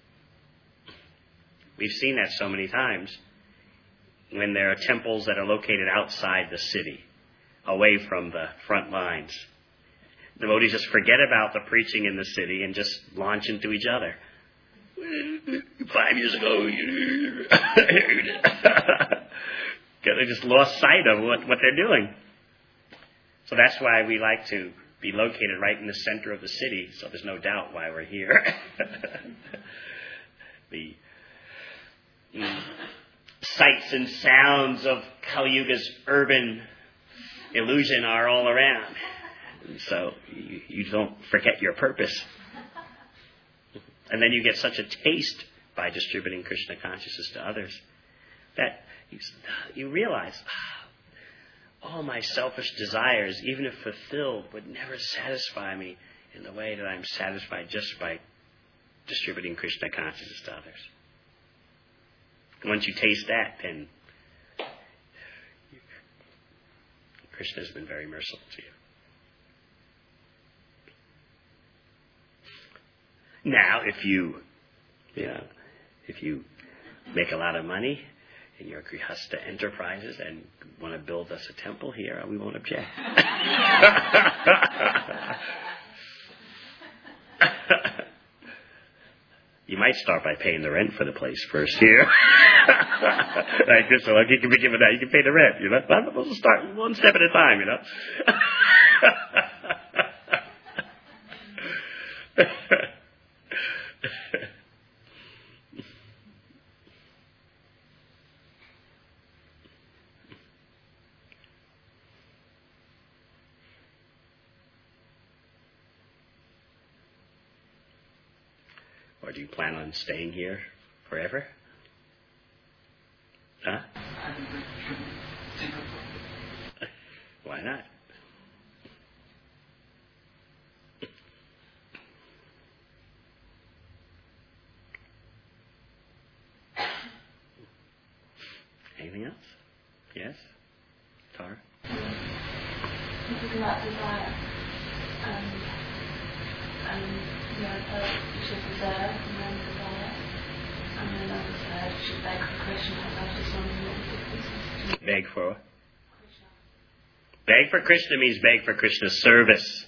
We've seen that so many times when there are temples that are located outside the city, away from the front lines. Devotees just forget about the preaching in the city and just launch into each other. Five years ago, they just lost sight of what, what they're doing. So that's why we like to be located right in the center of the city, so there's no doubt why we're here. The mm, sights and sounds of Kali Yuga's urban illusion are all around. So you, you don't forget your purpose. And then you get such a taste by distributing Krishna consciousness to others that you, you realize, ah, all my selfish desires, even if fulfilled, would never satisfy me in the way that I'm satisfied just by distributing Krishna consciousness to others. Once you taste that, then Krishna has been very merciful to you. Now, if you, you know, if you make a lot of money in your Grihastha enterprises and want to build us a temple here, we won't object. You might start by paying the rent for the place first here. Like this, so you can be given that. You can pay the rent, you know. We'll start one step at a time, you know. Or do you plan on staying here forever? Huh? I think we should think of it. Why not? Anything else? Yes? Tara? Talking about desire, and, and you know, uh, you should deserve and then desire, and then others said you should beg for Krishna. I was just wondering what the difference is. Beg for what? Krishna. Beg for Krishna means beg for Krishna's service.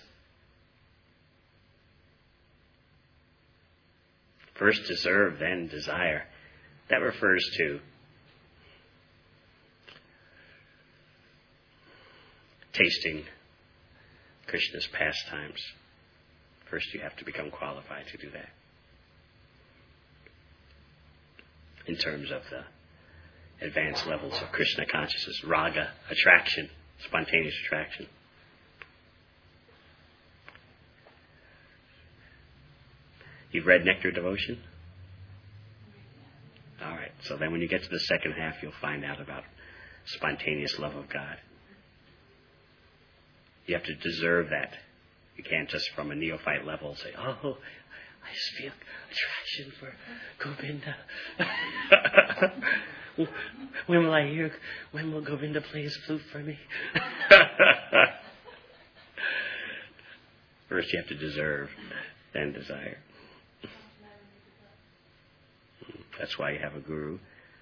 First deserve, then desire. That refers to tasting Krishna's pastimes. First you have to become qualified to do that. In terms of the advanced levels of Krishna consciousness, raga, attraction, spontaneous attraction. You've read Nectar Devotion? All right, so then when you get to the second half, you'll find out about spontaneous love of God. You have to deserve that. You can't just from a neophyte level say, oh, I just feel attraction for Govinda. When will I hear, when will Govinda play his flute for me? First you have to deserve, then desire. That's why you have a guru.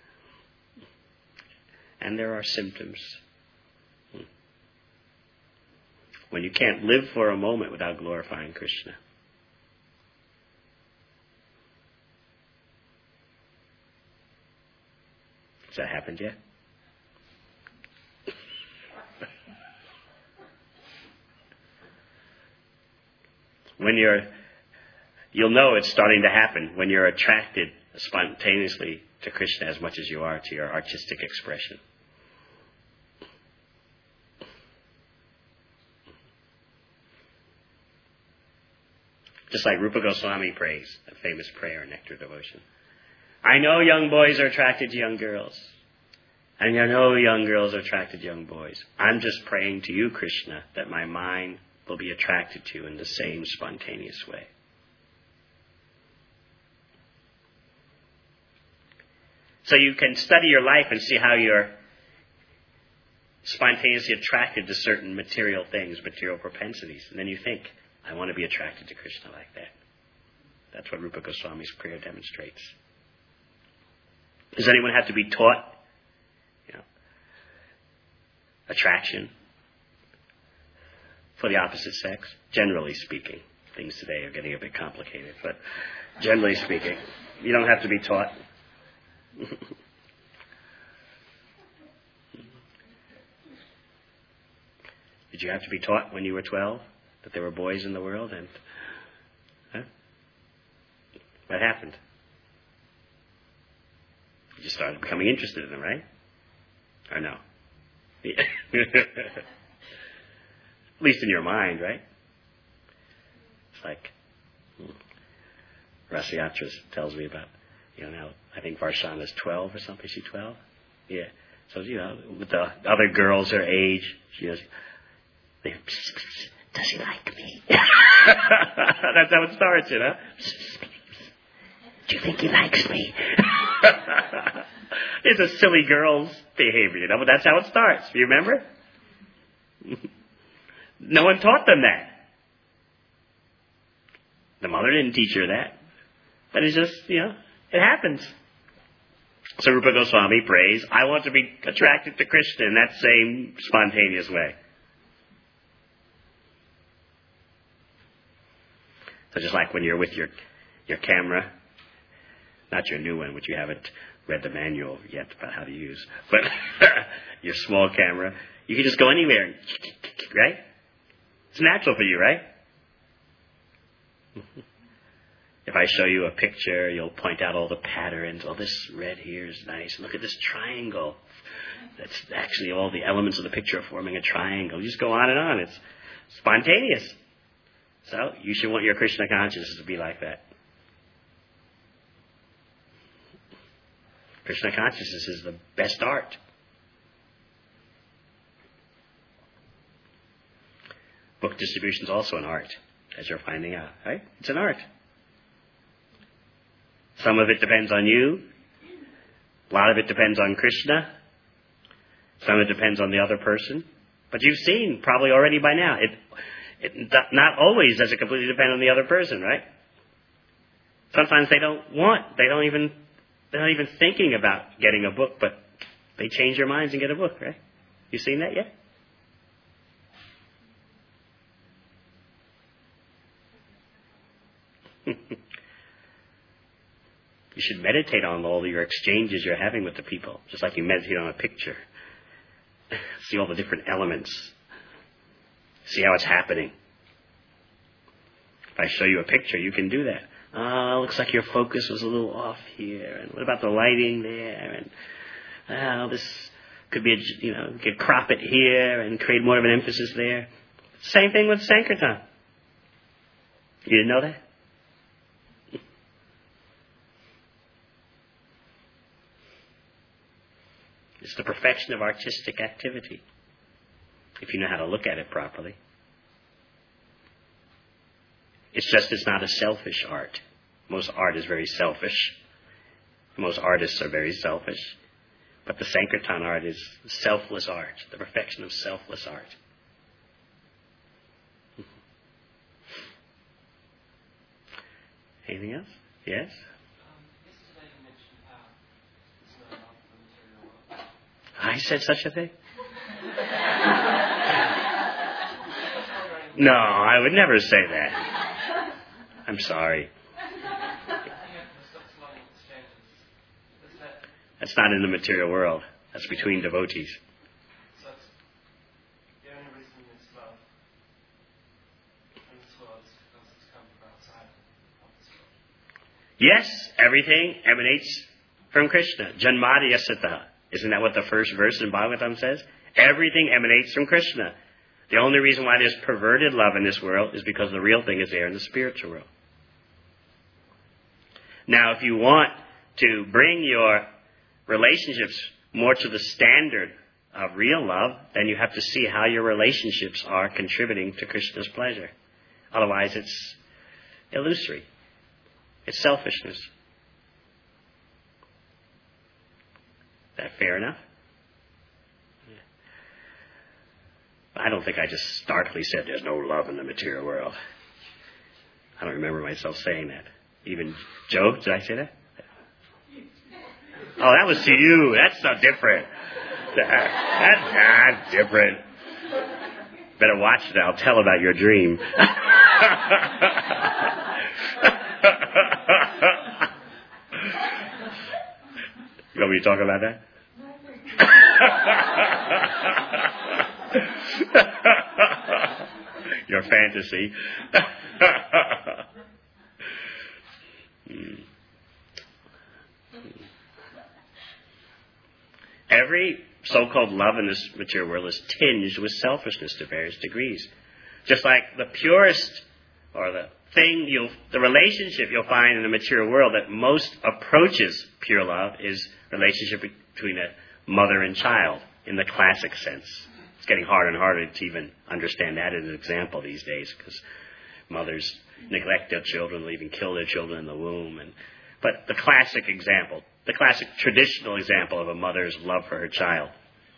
And there are symptoms. When you can't live for a moment without glorifying Krishna. Has that happened yet? When you're, you'll know it's starting to happen when you're attracted spontaneously to Krishna as much as you are to your artistic expression. Just like Rupa Goswami prays, a famous prayer in Nectar Devotion. I know young boys are attracted to young girls. And I know young girls are attracted to young boys. I'm just praying to you, Krishna, that my mind will be attracted to you in the same spontaneous way. So you can study your life and see how you're spontaneously attracted to certain material things, material propensities. And then you think, I want to be attracted to Krishna like that. That's what Rupa Goswami's prayer demonstrates. Does anyone have to be taught, you know, attraction for the opposite sex? Generally speaking. Things today are getting a bit complicated, but generally speaking, you don't have to be taught. Did you have to be taught when you were twelve that there were boys in the world? And huh? What happened? You just started becoming interested in them, right? Or no? At least in your mind, right? It's like hmm, Rasayatra tells me about, you know, now I think Varshana's twelve or something. Is she twelve? Yeah. So, you know, with the other girls her age, she goes, they, does he like me? That's how it starts, you know? Do you think he likes me? It's a silly girl's behavior, you know, but that's how it starts. You remember? No one taught them that. The mother didn't teach her that. But it's just, you know, it happens. So Rupa Goswami prays, I want to be attracted to Krishna in that same spontaneous way. So just like when you're with your your camera, not your new one, which you haven't read the manual yet about how to use, but your small camera, you can just go anywhere, right? It's natural for you, right? If I show you a picture, you'll point out all the patterns. Oh, this red here is nice. Look at this triangle. That's actually all the elements of the picture are forming a triangle. You just go on and on. It's spontaneous. So you should want your Krishna consciousness to be like that. Krishna consciousness is the best art. Book distribution is also an art, as you're finding out, right? It's an art. Some of it depends on you. A lot of it depends on Krishna. Some of it depends on the other person. But you've seen probably already by now, it, it not always does it completely depend on the other person, right? Sometimes they don't want, they don't even, they're not even thinking about getting a book, but they change their minds and get a book, right? You seen that yet? You should meditate on all your exchanges you're having with the people, just like you meditate on a picture. See all the different elements. See how it's happening. If I show you a picture, you can do that. Oh, looks like your focus was a little off here. And what about the lighting there? And oh, this could be, a, you know, you could crop it here and create more of an emphasis there. Same thing with Sankirtan. You didn't know that? It's the perfection of artistic activity, if you know how to look at it properly. It's just it's not a selfish art. Most art is very selfish. Most artists are very selfish. But the Sankirtan art is selfless art, the perfection of selfless art. Anything else? Yes? I said such a thing? No, I would never say that. I'm sorry. That's not in the material world. That's between devotees. Yes, everything emanates from Krishna. Janmadi yasata. Isn't that what the first verse in Bhagavatam says? Everything emanates from Krishna. The only reason why there's perverted love in this world is because the real thing is there in the spiritual world. Now, if you want to bring your relationships more to the standard of real love, then you have to see how your relationships are contributing to Krishna's pleasure. Otherwise, it's illusory. It's selfishness. Is that fair enough? Yeah. I don't think I just starkly said there's no love in the material world. I don't remember myself saying that. Even Joe, did I say that? Oh, that was to you. That's so different. That's not different. Better watch it. I'll tell about your dream. You want me to talk about that? Your fantasy. hmm. Every so-called love in this material world is tinged with selfishness to various degrees. Just like the purest, or the thing you'll, the relationship you'll find in the material world that most approaches pure love is relationship between a mother and child in the classic sense. It's getting harder and harder to even understand that as an example these days, because mothers neglect their children, they'll even kill their children in the womb. And but the classic example, the classic traditional example of a mother's love for her child,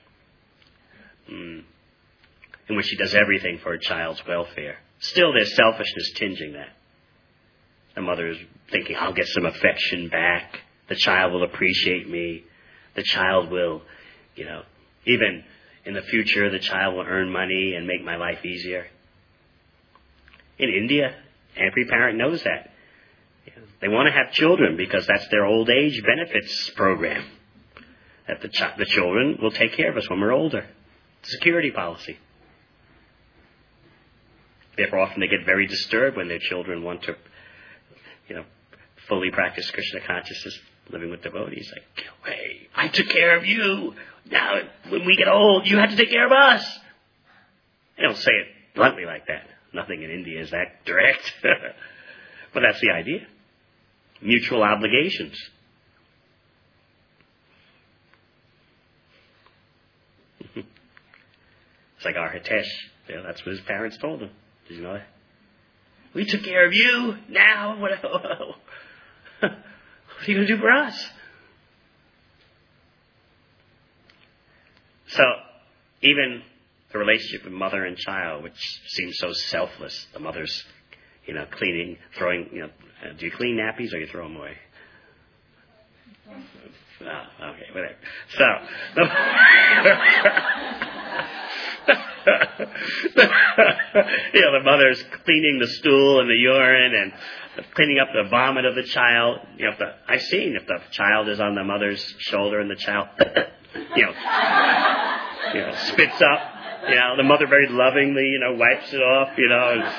mm, in which she does everything for her child's welfare. Still, there's selfishness tinging that. The mother is thinking, I'll get some affection back. The child will appreciate me. The child will, you know, even in the future, the child will earn money and make my life easier. In India, every parent knows that. They want to have children because that's their old age benefits program. That the, ch- the children will take care of us when we're older. Security policy. Therefore, often they get very disturbed when their children want to, you know, fully practice Krishna consciousness, living with devotees. Like, hey, I took care of you. Now, when we get old, you have to take care of us. They don't say it bluntly like that. Nothing in India is that direct. But that's the idea. Mutual obligations. It's like our Hitesh. You know, that's what his parents told him. Did you know that? We took care of you. Now, what, what are you going to do for us? So, even the relationship with mother and child, which seems so selfless, the mother's, you know, cleaning, throwing, you know, uh, do you clean nappies or you throw them away? Oh, okay, whatever. So, the, you know, the mother's cleaning the stool and the urine and cleaning up the vomit of the child. You know, if the, I've seen if the child is on the mother's shoulder and the child, you know, you know, spits up. You know, the mother very lovingly, you know, wipes it off. You know. And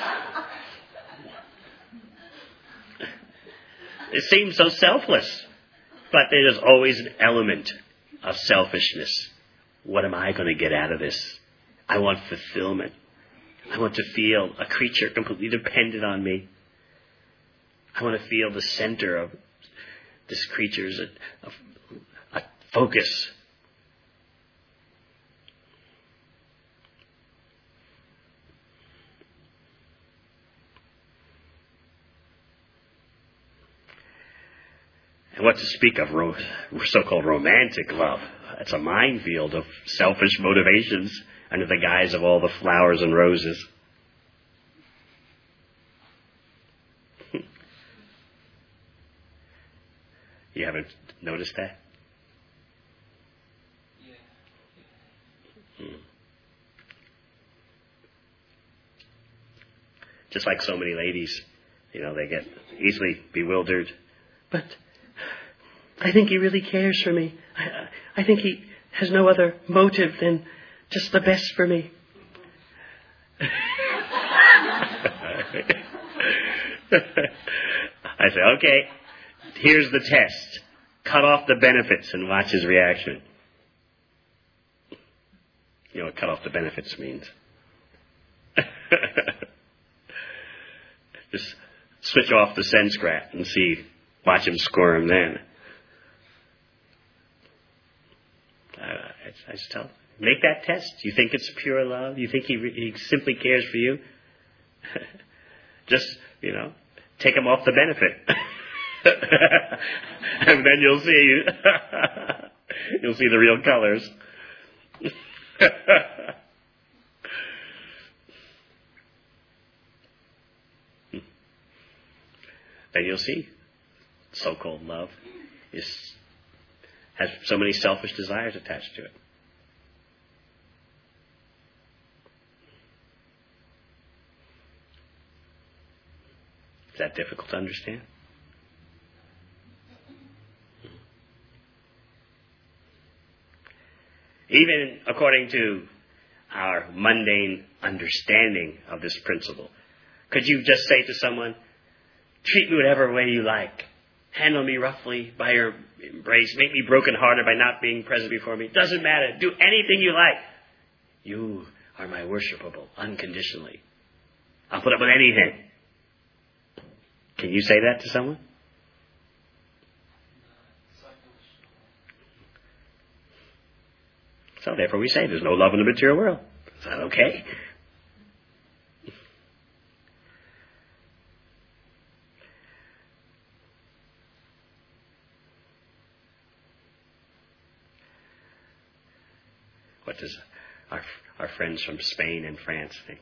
it seems so selfless, but there is always an element of selfishness. What am I going to get out of this? I want fulfillment. I want to feel a creature completely dependent on me. I want to feel the center of this creature's a, a, a focus. And what to speak of ro- so-called romantic love? It's a minefield of selfish motivations under the guise of all the flowers and roses. You haven't noticed that? Hmm. Just like so many ladies, you know, they get easily bewildered. But I think he really cares for me. I, I think he has no other motive than just the best for me. I say, okay, here's the test. Cut off the benefits and watch his reaction. You know what cut off the benefits means? Just switch off the Sanskrit and see, watch him squirm then. Uh, I, I just tell him, make that test. You think it's pure love? You think he, he simply cares for you? Just, you know, take him off the benefit. And then you'll see, you'll see the real colors. Then you'll see so-called love is has so many selfish desires attached to it. Is that difficult to understand? Even according to our mundane understanding of this principle, could you just say to someone, treat me whatever way you like. Handle me roughly by your embrace. Make me brokenhearted by not being present before me. Doesn't matter. Do anything you like. You are my worshipable unconditionally. I'll put up with anything. Can you say that to someone? So therefore we say there's no love in the material world. Is that okay? What does our our friends from Spain and France think?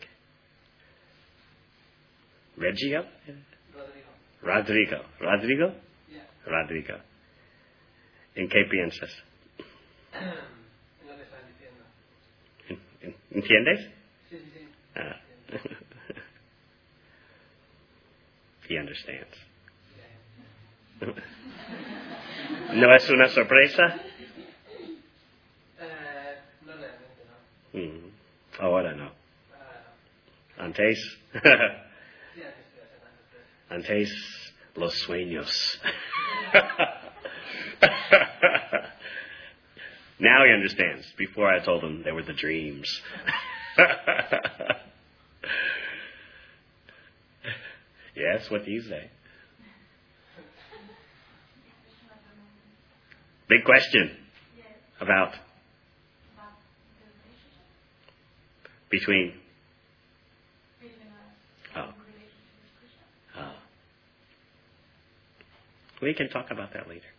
Reggio? Rodrigo. Rodrigo? Yeah. Rodrigo. ¿En qué piensas? No te estás diciendo. ¿En- ¿Entiendes? Sí, sí, sí. Ah. He understands. ¿No es una sorpresa? Eh, no realmente, no. Mm. Ahora no. Ahora no. Antes, Sí, antes te iba a hacer una sorpresa. antes los sueños. Now he understands. Before I told him they were the dreams. Yes, what do you say? Big question about Between? Oh. Oh. We can talk about that later.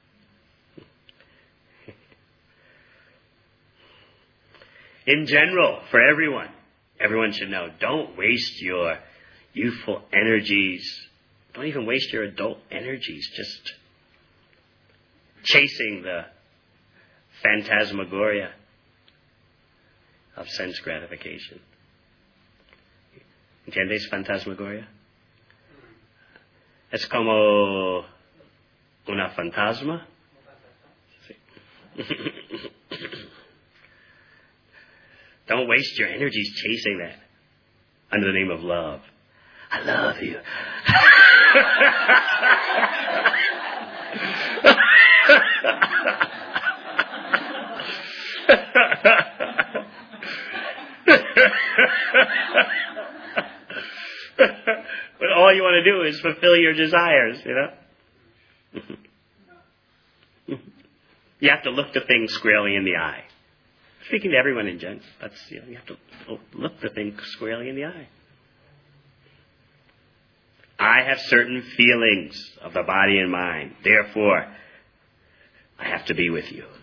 In general, for everyone, everyone should know, don't waste your youthful energies. Don't even waste your adult energies just chasing the phantasmagoria of sense gratification. ¿Entiendes phantasmagoria? Es como una fantasma. Sí. Don't waste your energies chasing that under the name of love. I love you. But all you want to do is fulfill your desires, you know? You have to look the thing squarely in the eye. Speaking to everyone in general, that's, you know, you have to look the thing squarely in the eye. I have certain feelings of the body and mind. Therefore, I have to be with you.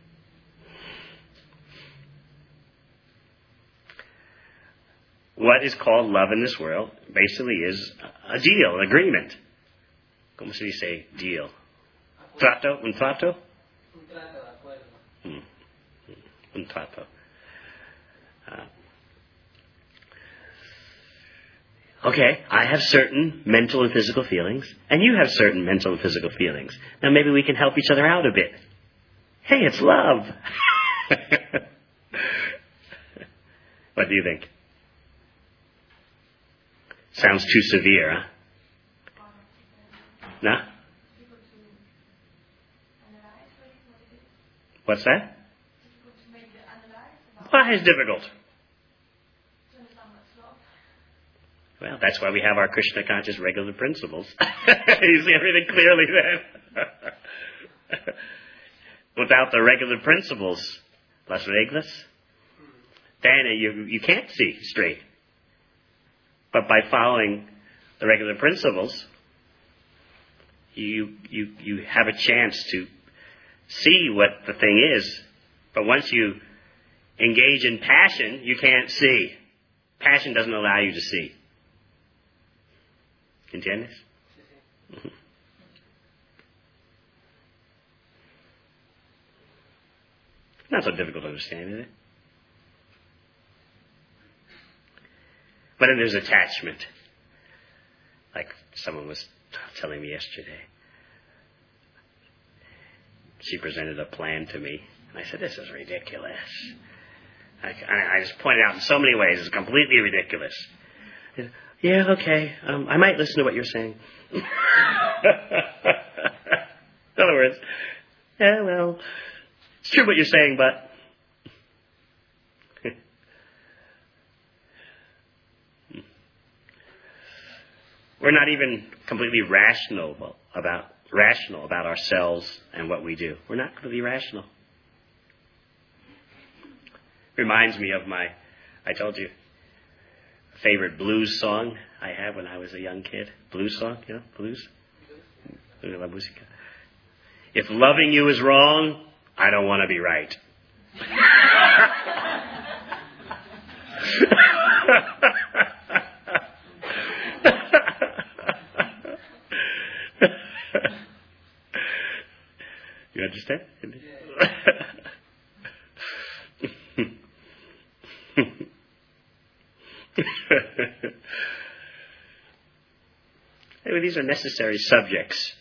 What is called love in this world basically is a deal, an agreement. ¿Cómo se dice deal? Trato, un trato? Hmm. Un trato. Uh, okay, I have certain mental and physical feelings, and you have certain mental and physical feelings. Now maybe we can help each other out a bit. Hey, it's love. What do you think? Sounds too severe, huh? No? What's that? Why is difficult? Well, that's why we have our Krishna conscious regular principles. You see everything clearly then. Without the regular principles, las reglas, then you, you can't see straight. But by following the regular principles, you, you, you have a chance to see what the thing is. But once you engage in passion, you can't see. Passion doesn't allow you to see. ¿Entiendes? Mm-hmm. Not so difficult to understand, is it? But then there's attachment. Like someone was telling me yesterday. She presented a plan to me. And I said, this is ridiculous. I, I just pointed out in so many ways, it's completely ridiculous. And, yeah, okay. Um, I might listen to what you're saying. In other words, yeah, well, it's true what you're saying, but... We're not even completely rational about rational about ourselves and what we do. We're not completely rational. Reminds me of my, I told you, favorite blues song I had when I was a young kid. Blues song, you know, blues. La música. If loving you is wrong, I don't want to be right. You understand? Anyway, these are necessary subjects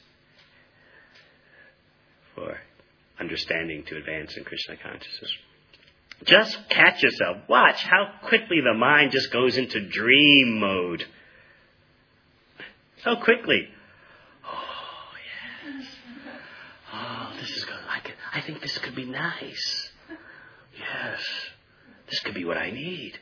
for understanding to advance in Krishna consciousness. Just catch yourself. Watch how quickly the mind just goes into dream mode. So quickly. Oh, yes. Oh, this is good. I, could, I think this could be nice. Yes. This could be what I need.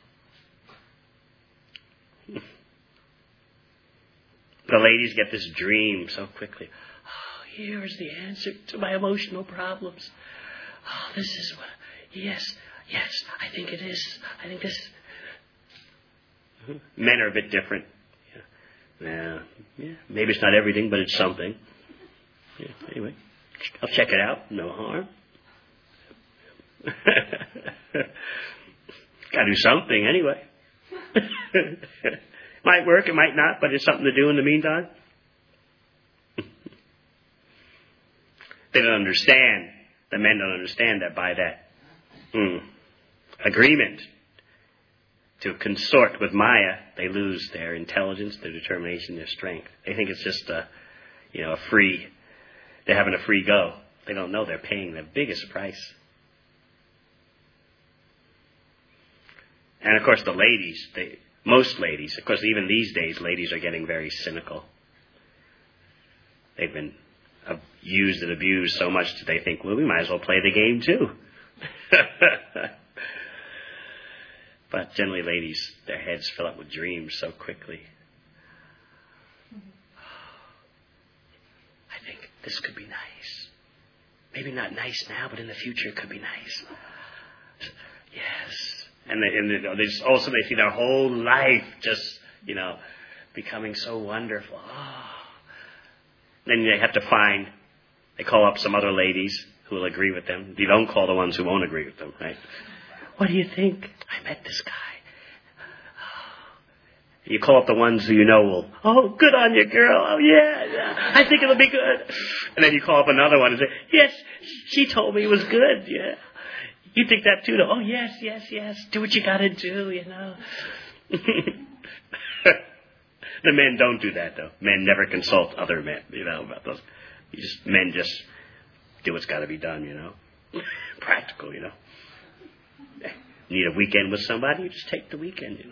The ladies get this dream so quickly. Oh, here's the answer to my emotional problems. Oh, this is what... Yes, yes, I think it is. I think this... Men are a bit different. Yeah. yeah, maybe it's not everything, but it's something. Yeah, anyway, I'll check it out. No harm. Got to do something anyway. Might work, it might not, but it's something to do in the meantime. They don't understand. The men don't understand that by that mm, agreement to consort with Maya, they lose their intelligence, their determination, their strength. They think it's just a, you know, a free, they're having a free go. They don't know they're paying the biggest price. And of course the ladies, they, most ladies, of course even these days, ladies are getting very cynical. They've been used and abused so much that they think, well, we might as well play the game too. But generally ladies, their heads fill up with dreams so quickly. I think this could be nice. Maybe not nice now, but in the future it could be nice. Yes. And they, and they, they just, also they see their whole life just, you know, becoming so wonderful. Oh. Then they have to find, they call up some other ladies who will agree with them. You don't call the ones who won't agree with them, right? What do you think? I met this guy. You call up the ones who you know will, oh, good on you, girl. Oh, yeah, yeah, I think it'll be good. And then you call up another one and say, yes, she told me it was good, yeah. You think that too, though? Oh, yes, yes, yes. Do what you got to do, you know. The men don't do that, though. Men never consult other men, you know, about those. You just, men just do what's got to be done, you know. Practical, you know. Need a weekend with somebody, you just take the weekend, you know.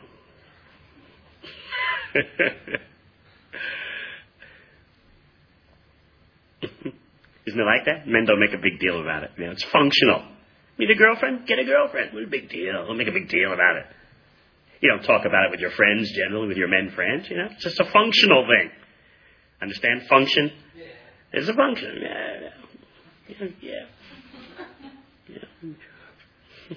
Isn't it like that? Men don't make a big deal about it. You know, it's functional. Need a girlfriend? Get a girlfriend. What a big deal. Don't make a big deal about it. You don't talk about it with your friends, generally, with your men friends, you know. It's just a functional thing. Understand? Function? Yeah. It's a function. Yeah. Yeah. yeah. yeah.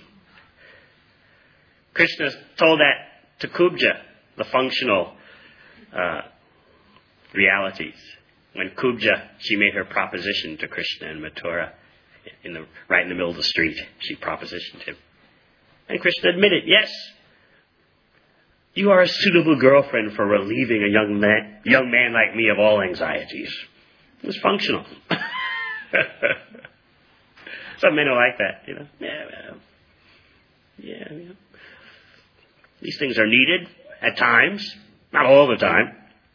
Krishna told that to Kubja, the functional uh, realities. When Kubja, she made her proposition to Krishna in Mathura, in the, right in the middle of the street, she propositioned him. And Krishna admitted, yes, you are a suitable girlfriend for relieving a young man, young man like me of all anxieties. It was functional. Some men are like that, you know. Yeah, well, yeah, yeah. These things are needed at times, not all the time.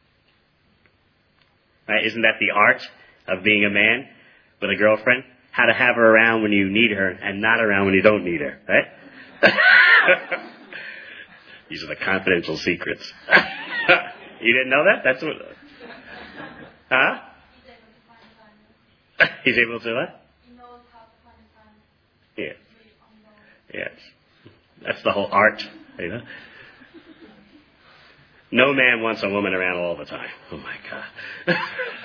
Right? Isn't that the art of being a man with a girlfriend? How to have her around when you need her and not around when you don't need her, right? These are the confidential secrets. You didn't know that? That's what... Huh? He's able to what? He knows how to find time. Yes. Yes. That's the whole art, you know? No man wants a woman around all the time. Oh my God.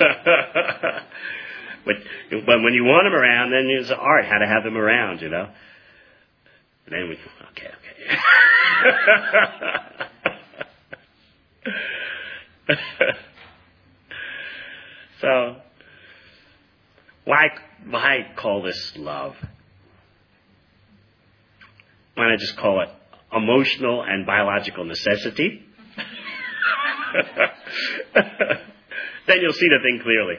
But when, when you want them around, then there's art, how to have them around, you know? And then we, okay, okay. So, why, why call this love? Why not just call it emotional and biological necessity? Then you'll see the thing clearly.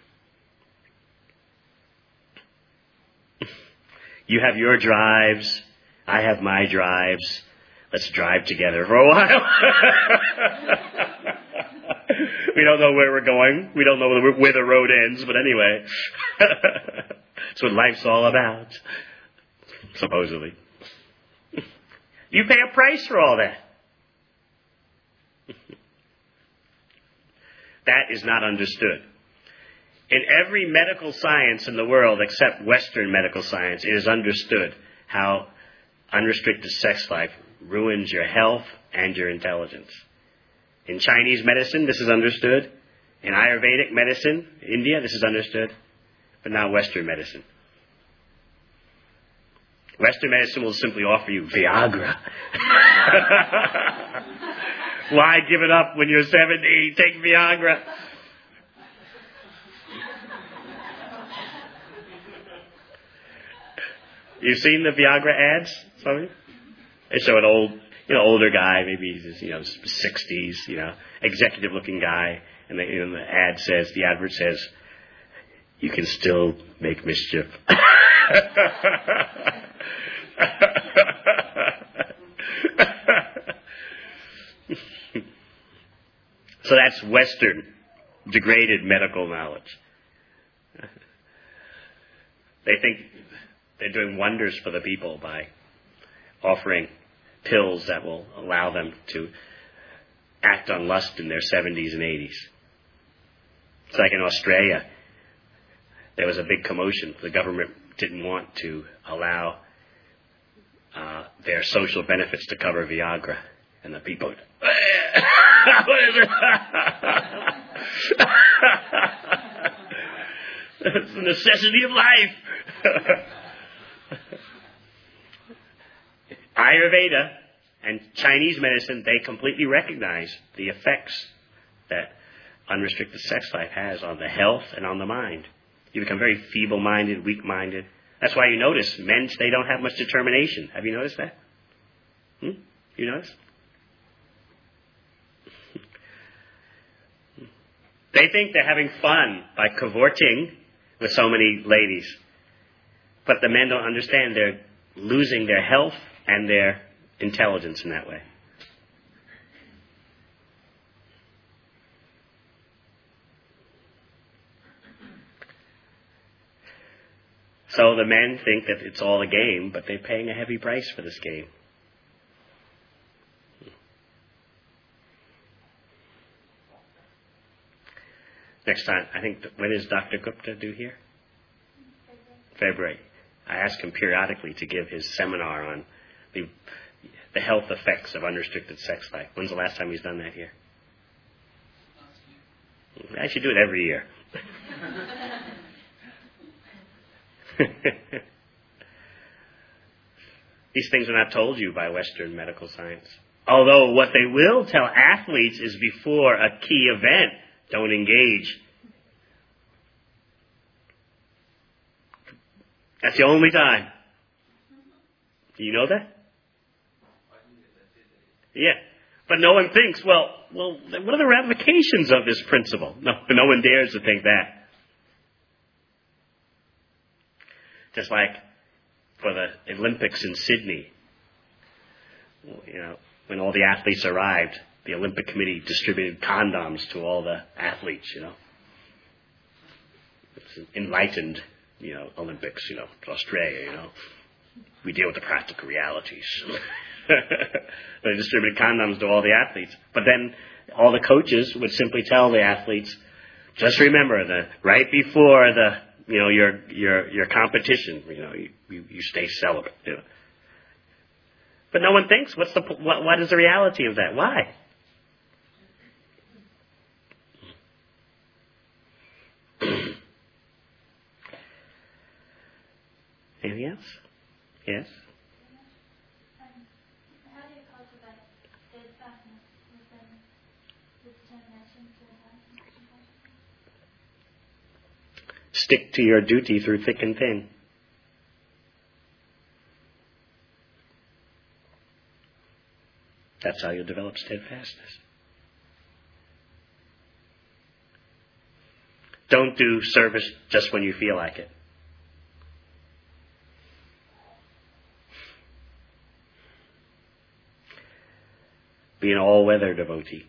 You have your drives, I have my drives. Let's drive together for a while. We don't know where we're going. We don't know where the road ends, but anyway. That's what life's all about, supposedly. You pay a price for all that. That is not understood. In every medical science in the world, except Western medical science, it is understood how unrestricted sex life ruins your health and your intelligence. In Chinese medicine, this is understood. In Ayurvedic medicine, India, this is understood. But not Western medicine. Western medicine will simply offer you Viagra. Why give it up when you're seventy? Take Viagra. You've seen the Viagra ads, some of you? They show an old, you know, older guy, maybe he's, you know, sixties, you know, executive-looking guy, and the, you know, the ad says, the advert says, you can still make mischief. So that's Western, degraded medical knowledge. They think they're doing wonders for the people by offering pills that will allow them to act on lust in their seventies and eighties. It's like in Australia, there was a big commotion. The government didn't want to allow uh, their social benefits to cover Viagra. And the people would, what is it? It's the necessity of life. Ayurveda and Chinese medicine, they completely recognize the effects that unrestricted sex life has on the health and on the mind. You become very feeble-minded, weak-minded. That's why you notice men, they don't have much determination. Have you noticed that? Hmm? You notice? They think they're having fun by cavorting with so many ladies. But the men don't understand they're losing their health and their intelligence in that way. So the men think that it's all a game, but they're paying a heavy price for this game. Next time, I think, when does Doctor Gupta do here? February. I ask him periodically to give his seminar on the, the health effects of unrestricted sex life. When's the last time he's done that here? I should do it every year. These things are not told you by Western medical science. Although what they will tell athletes is before a key event, don't engage. That's the only time. Do you know that? Yeah. But no one thinks, well, well, what are the ramifications of this principle? No, no one dares to think that. Just like for the Olympics in Sydney, you know, when all the athletes arrived, the Olympic Committee distributed condoms to all the athletes, you know. It's an enlightened, you know, Olympics, you know, Australia, you know. We deal with the practical realities. They distributed condoms to all the athletes. But then all the coaches would simply tell the athletes, just remember that right before the, you know, your your your competition, you know, you, you, you stay celibate, you know. But no one thinks, what's the what, what is the reality of that? Why? Anything else? Yes? Um, how do you cultivate steadfastness within the determination to advance? Stick to your duty through thick and thin. That's how you develop steadfastness. Don't do service just when you feel like it. Be an all-weather devotee.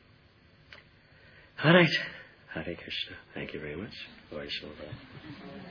All right. Hare Krishna. Thank you very much. Vaishnava.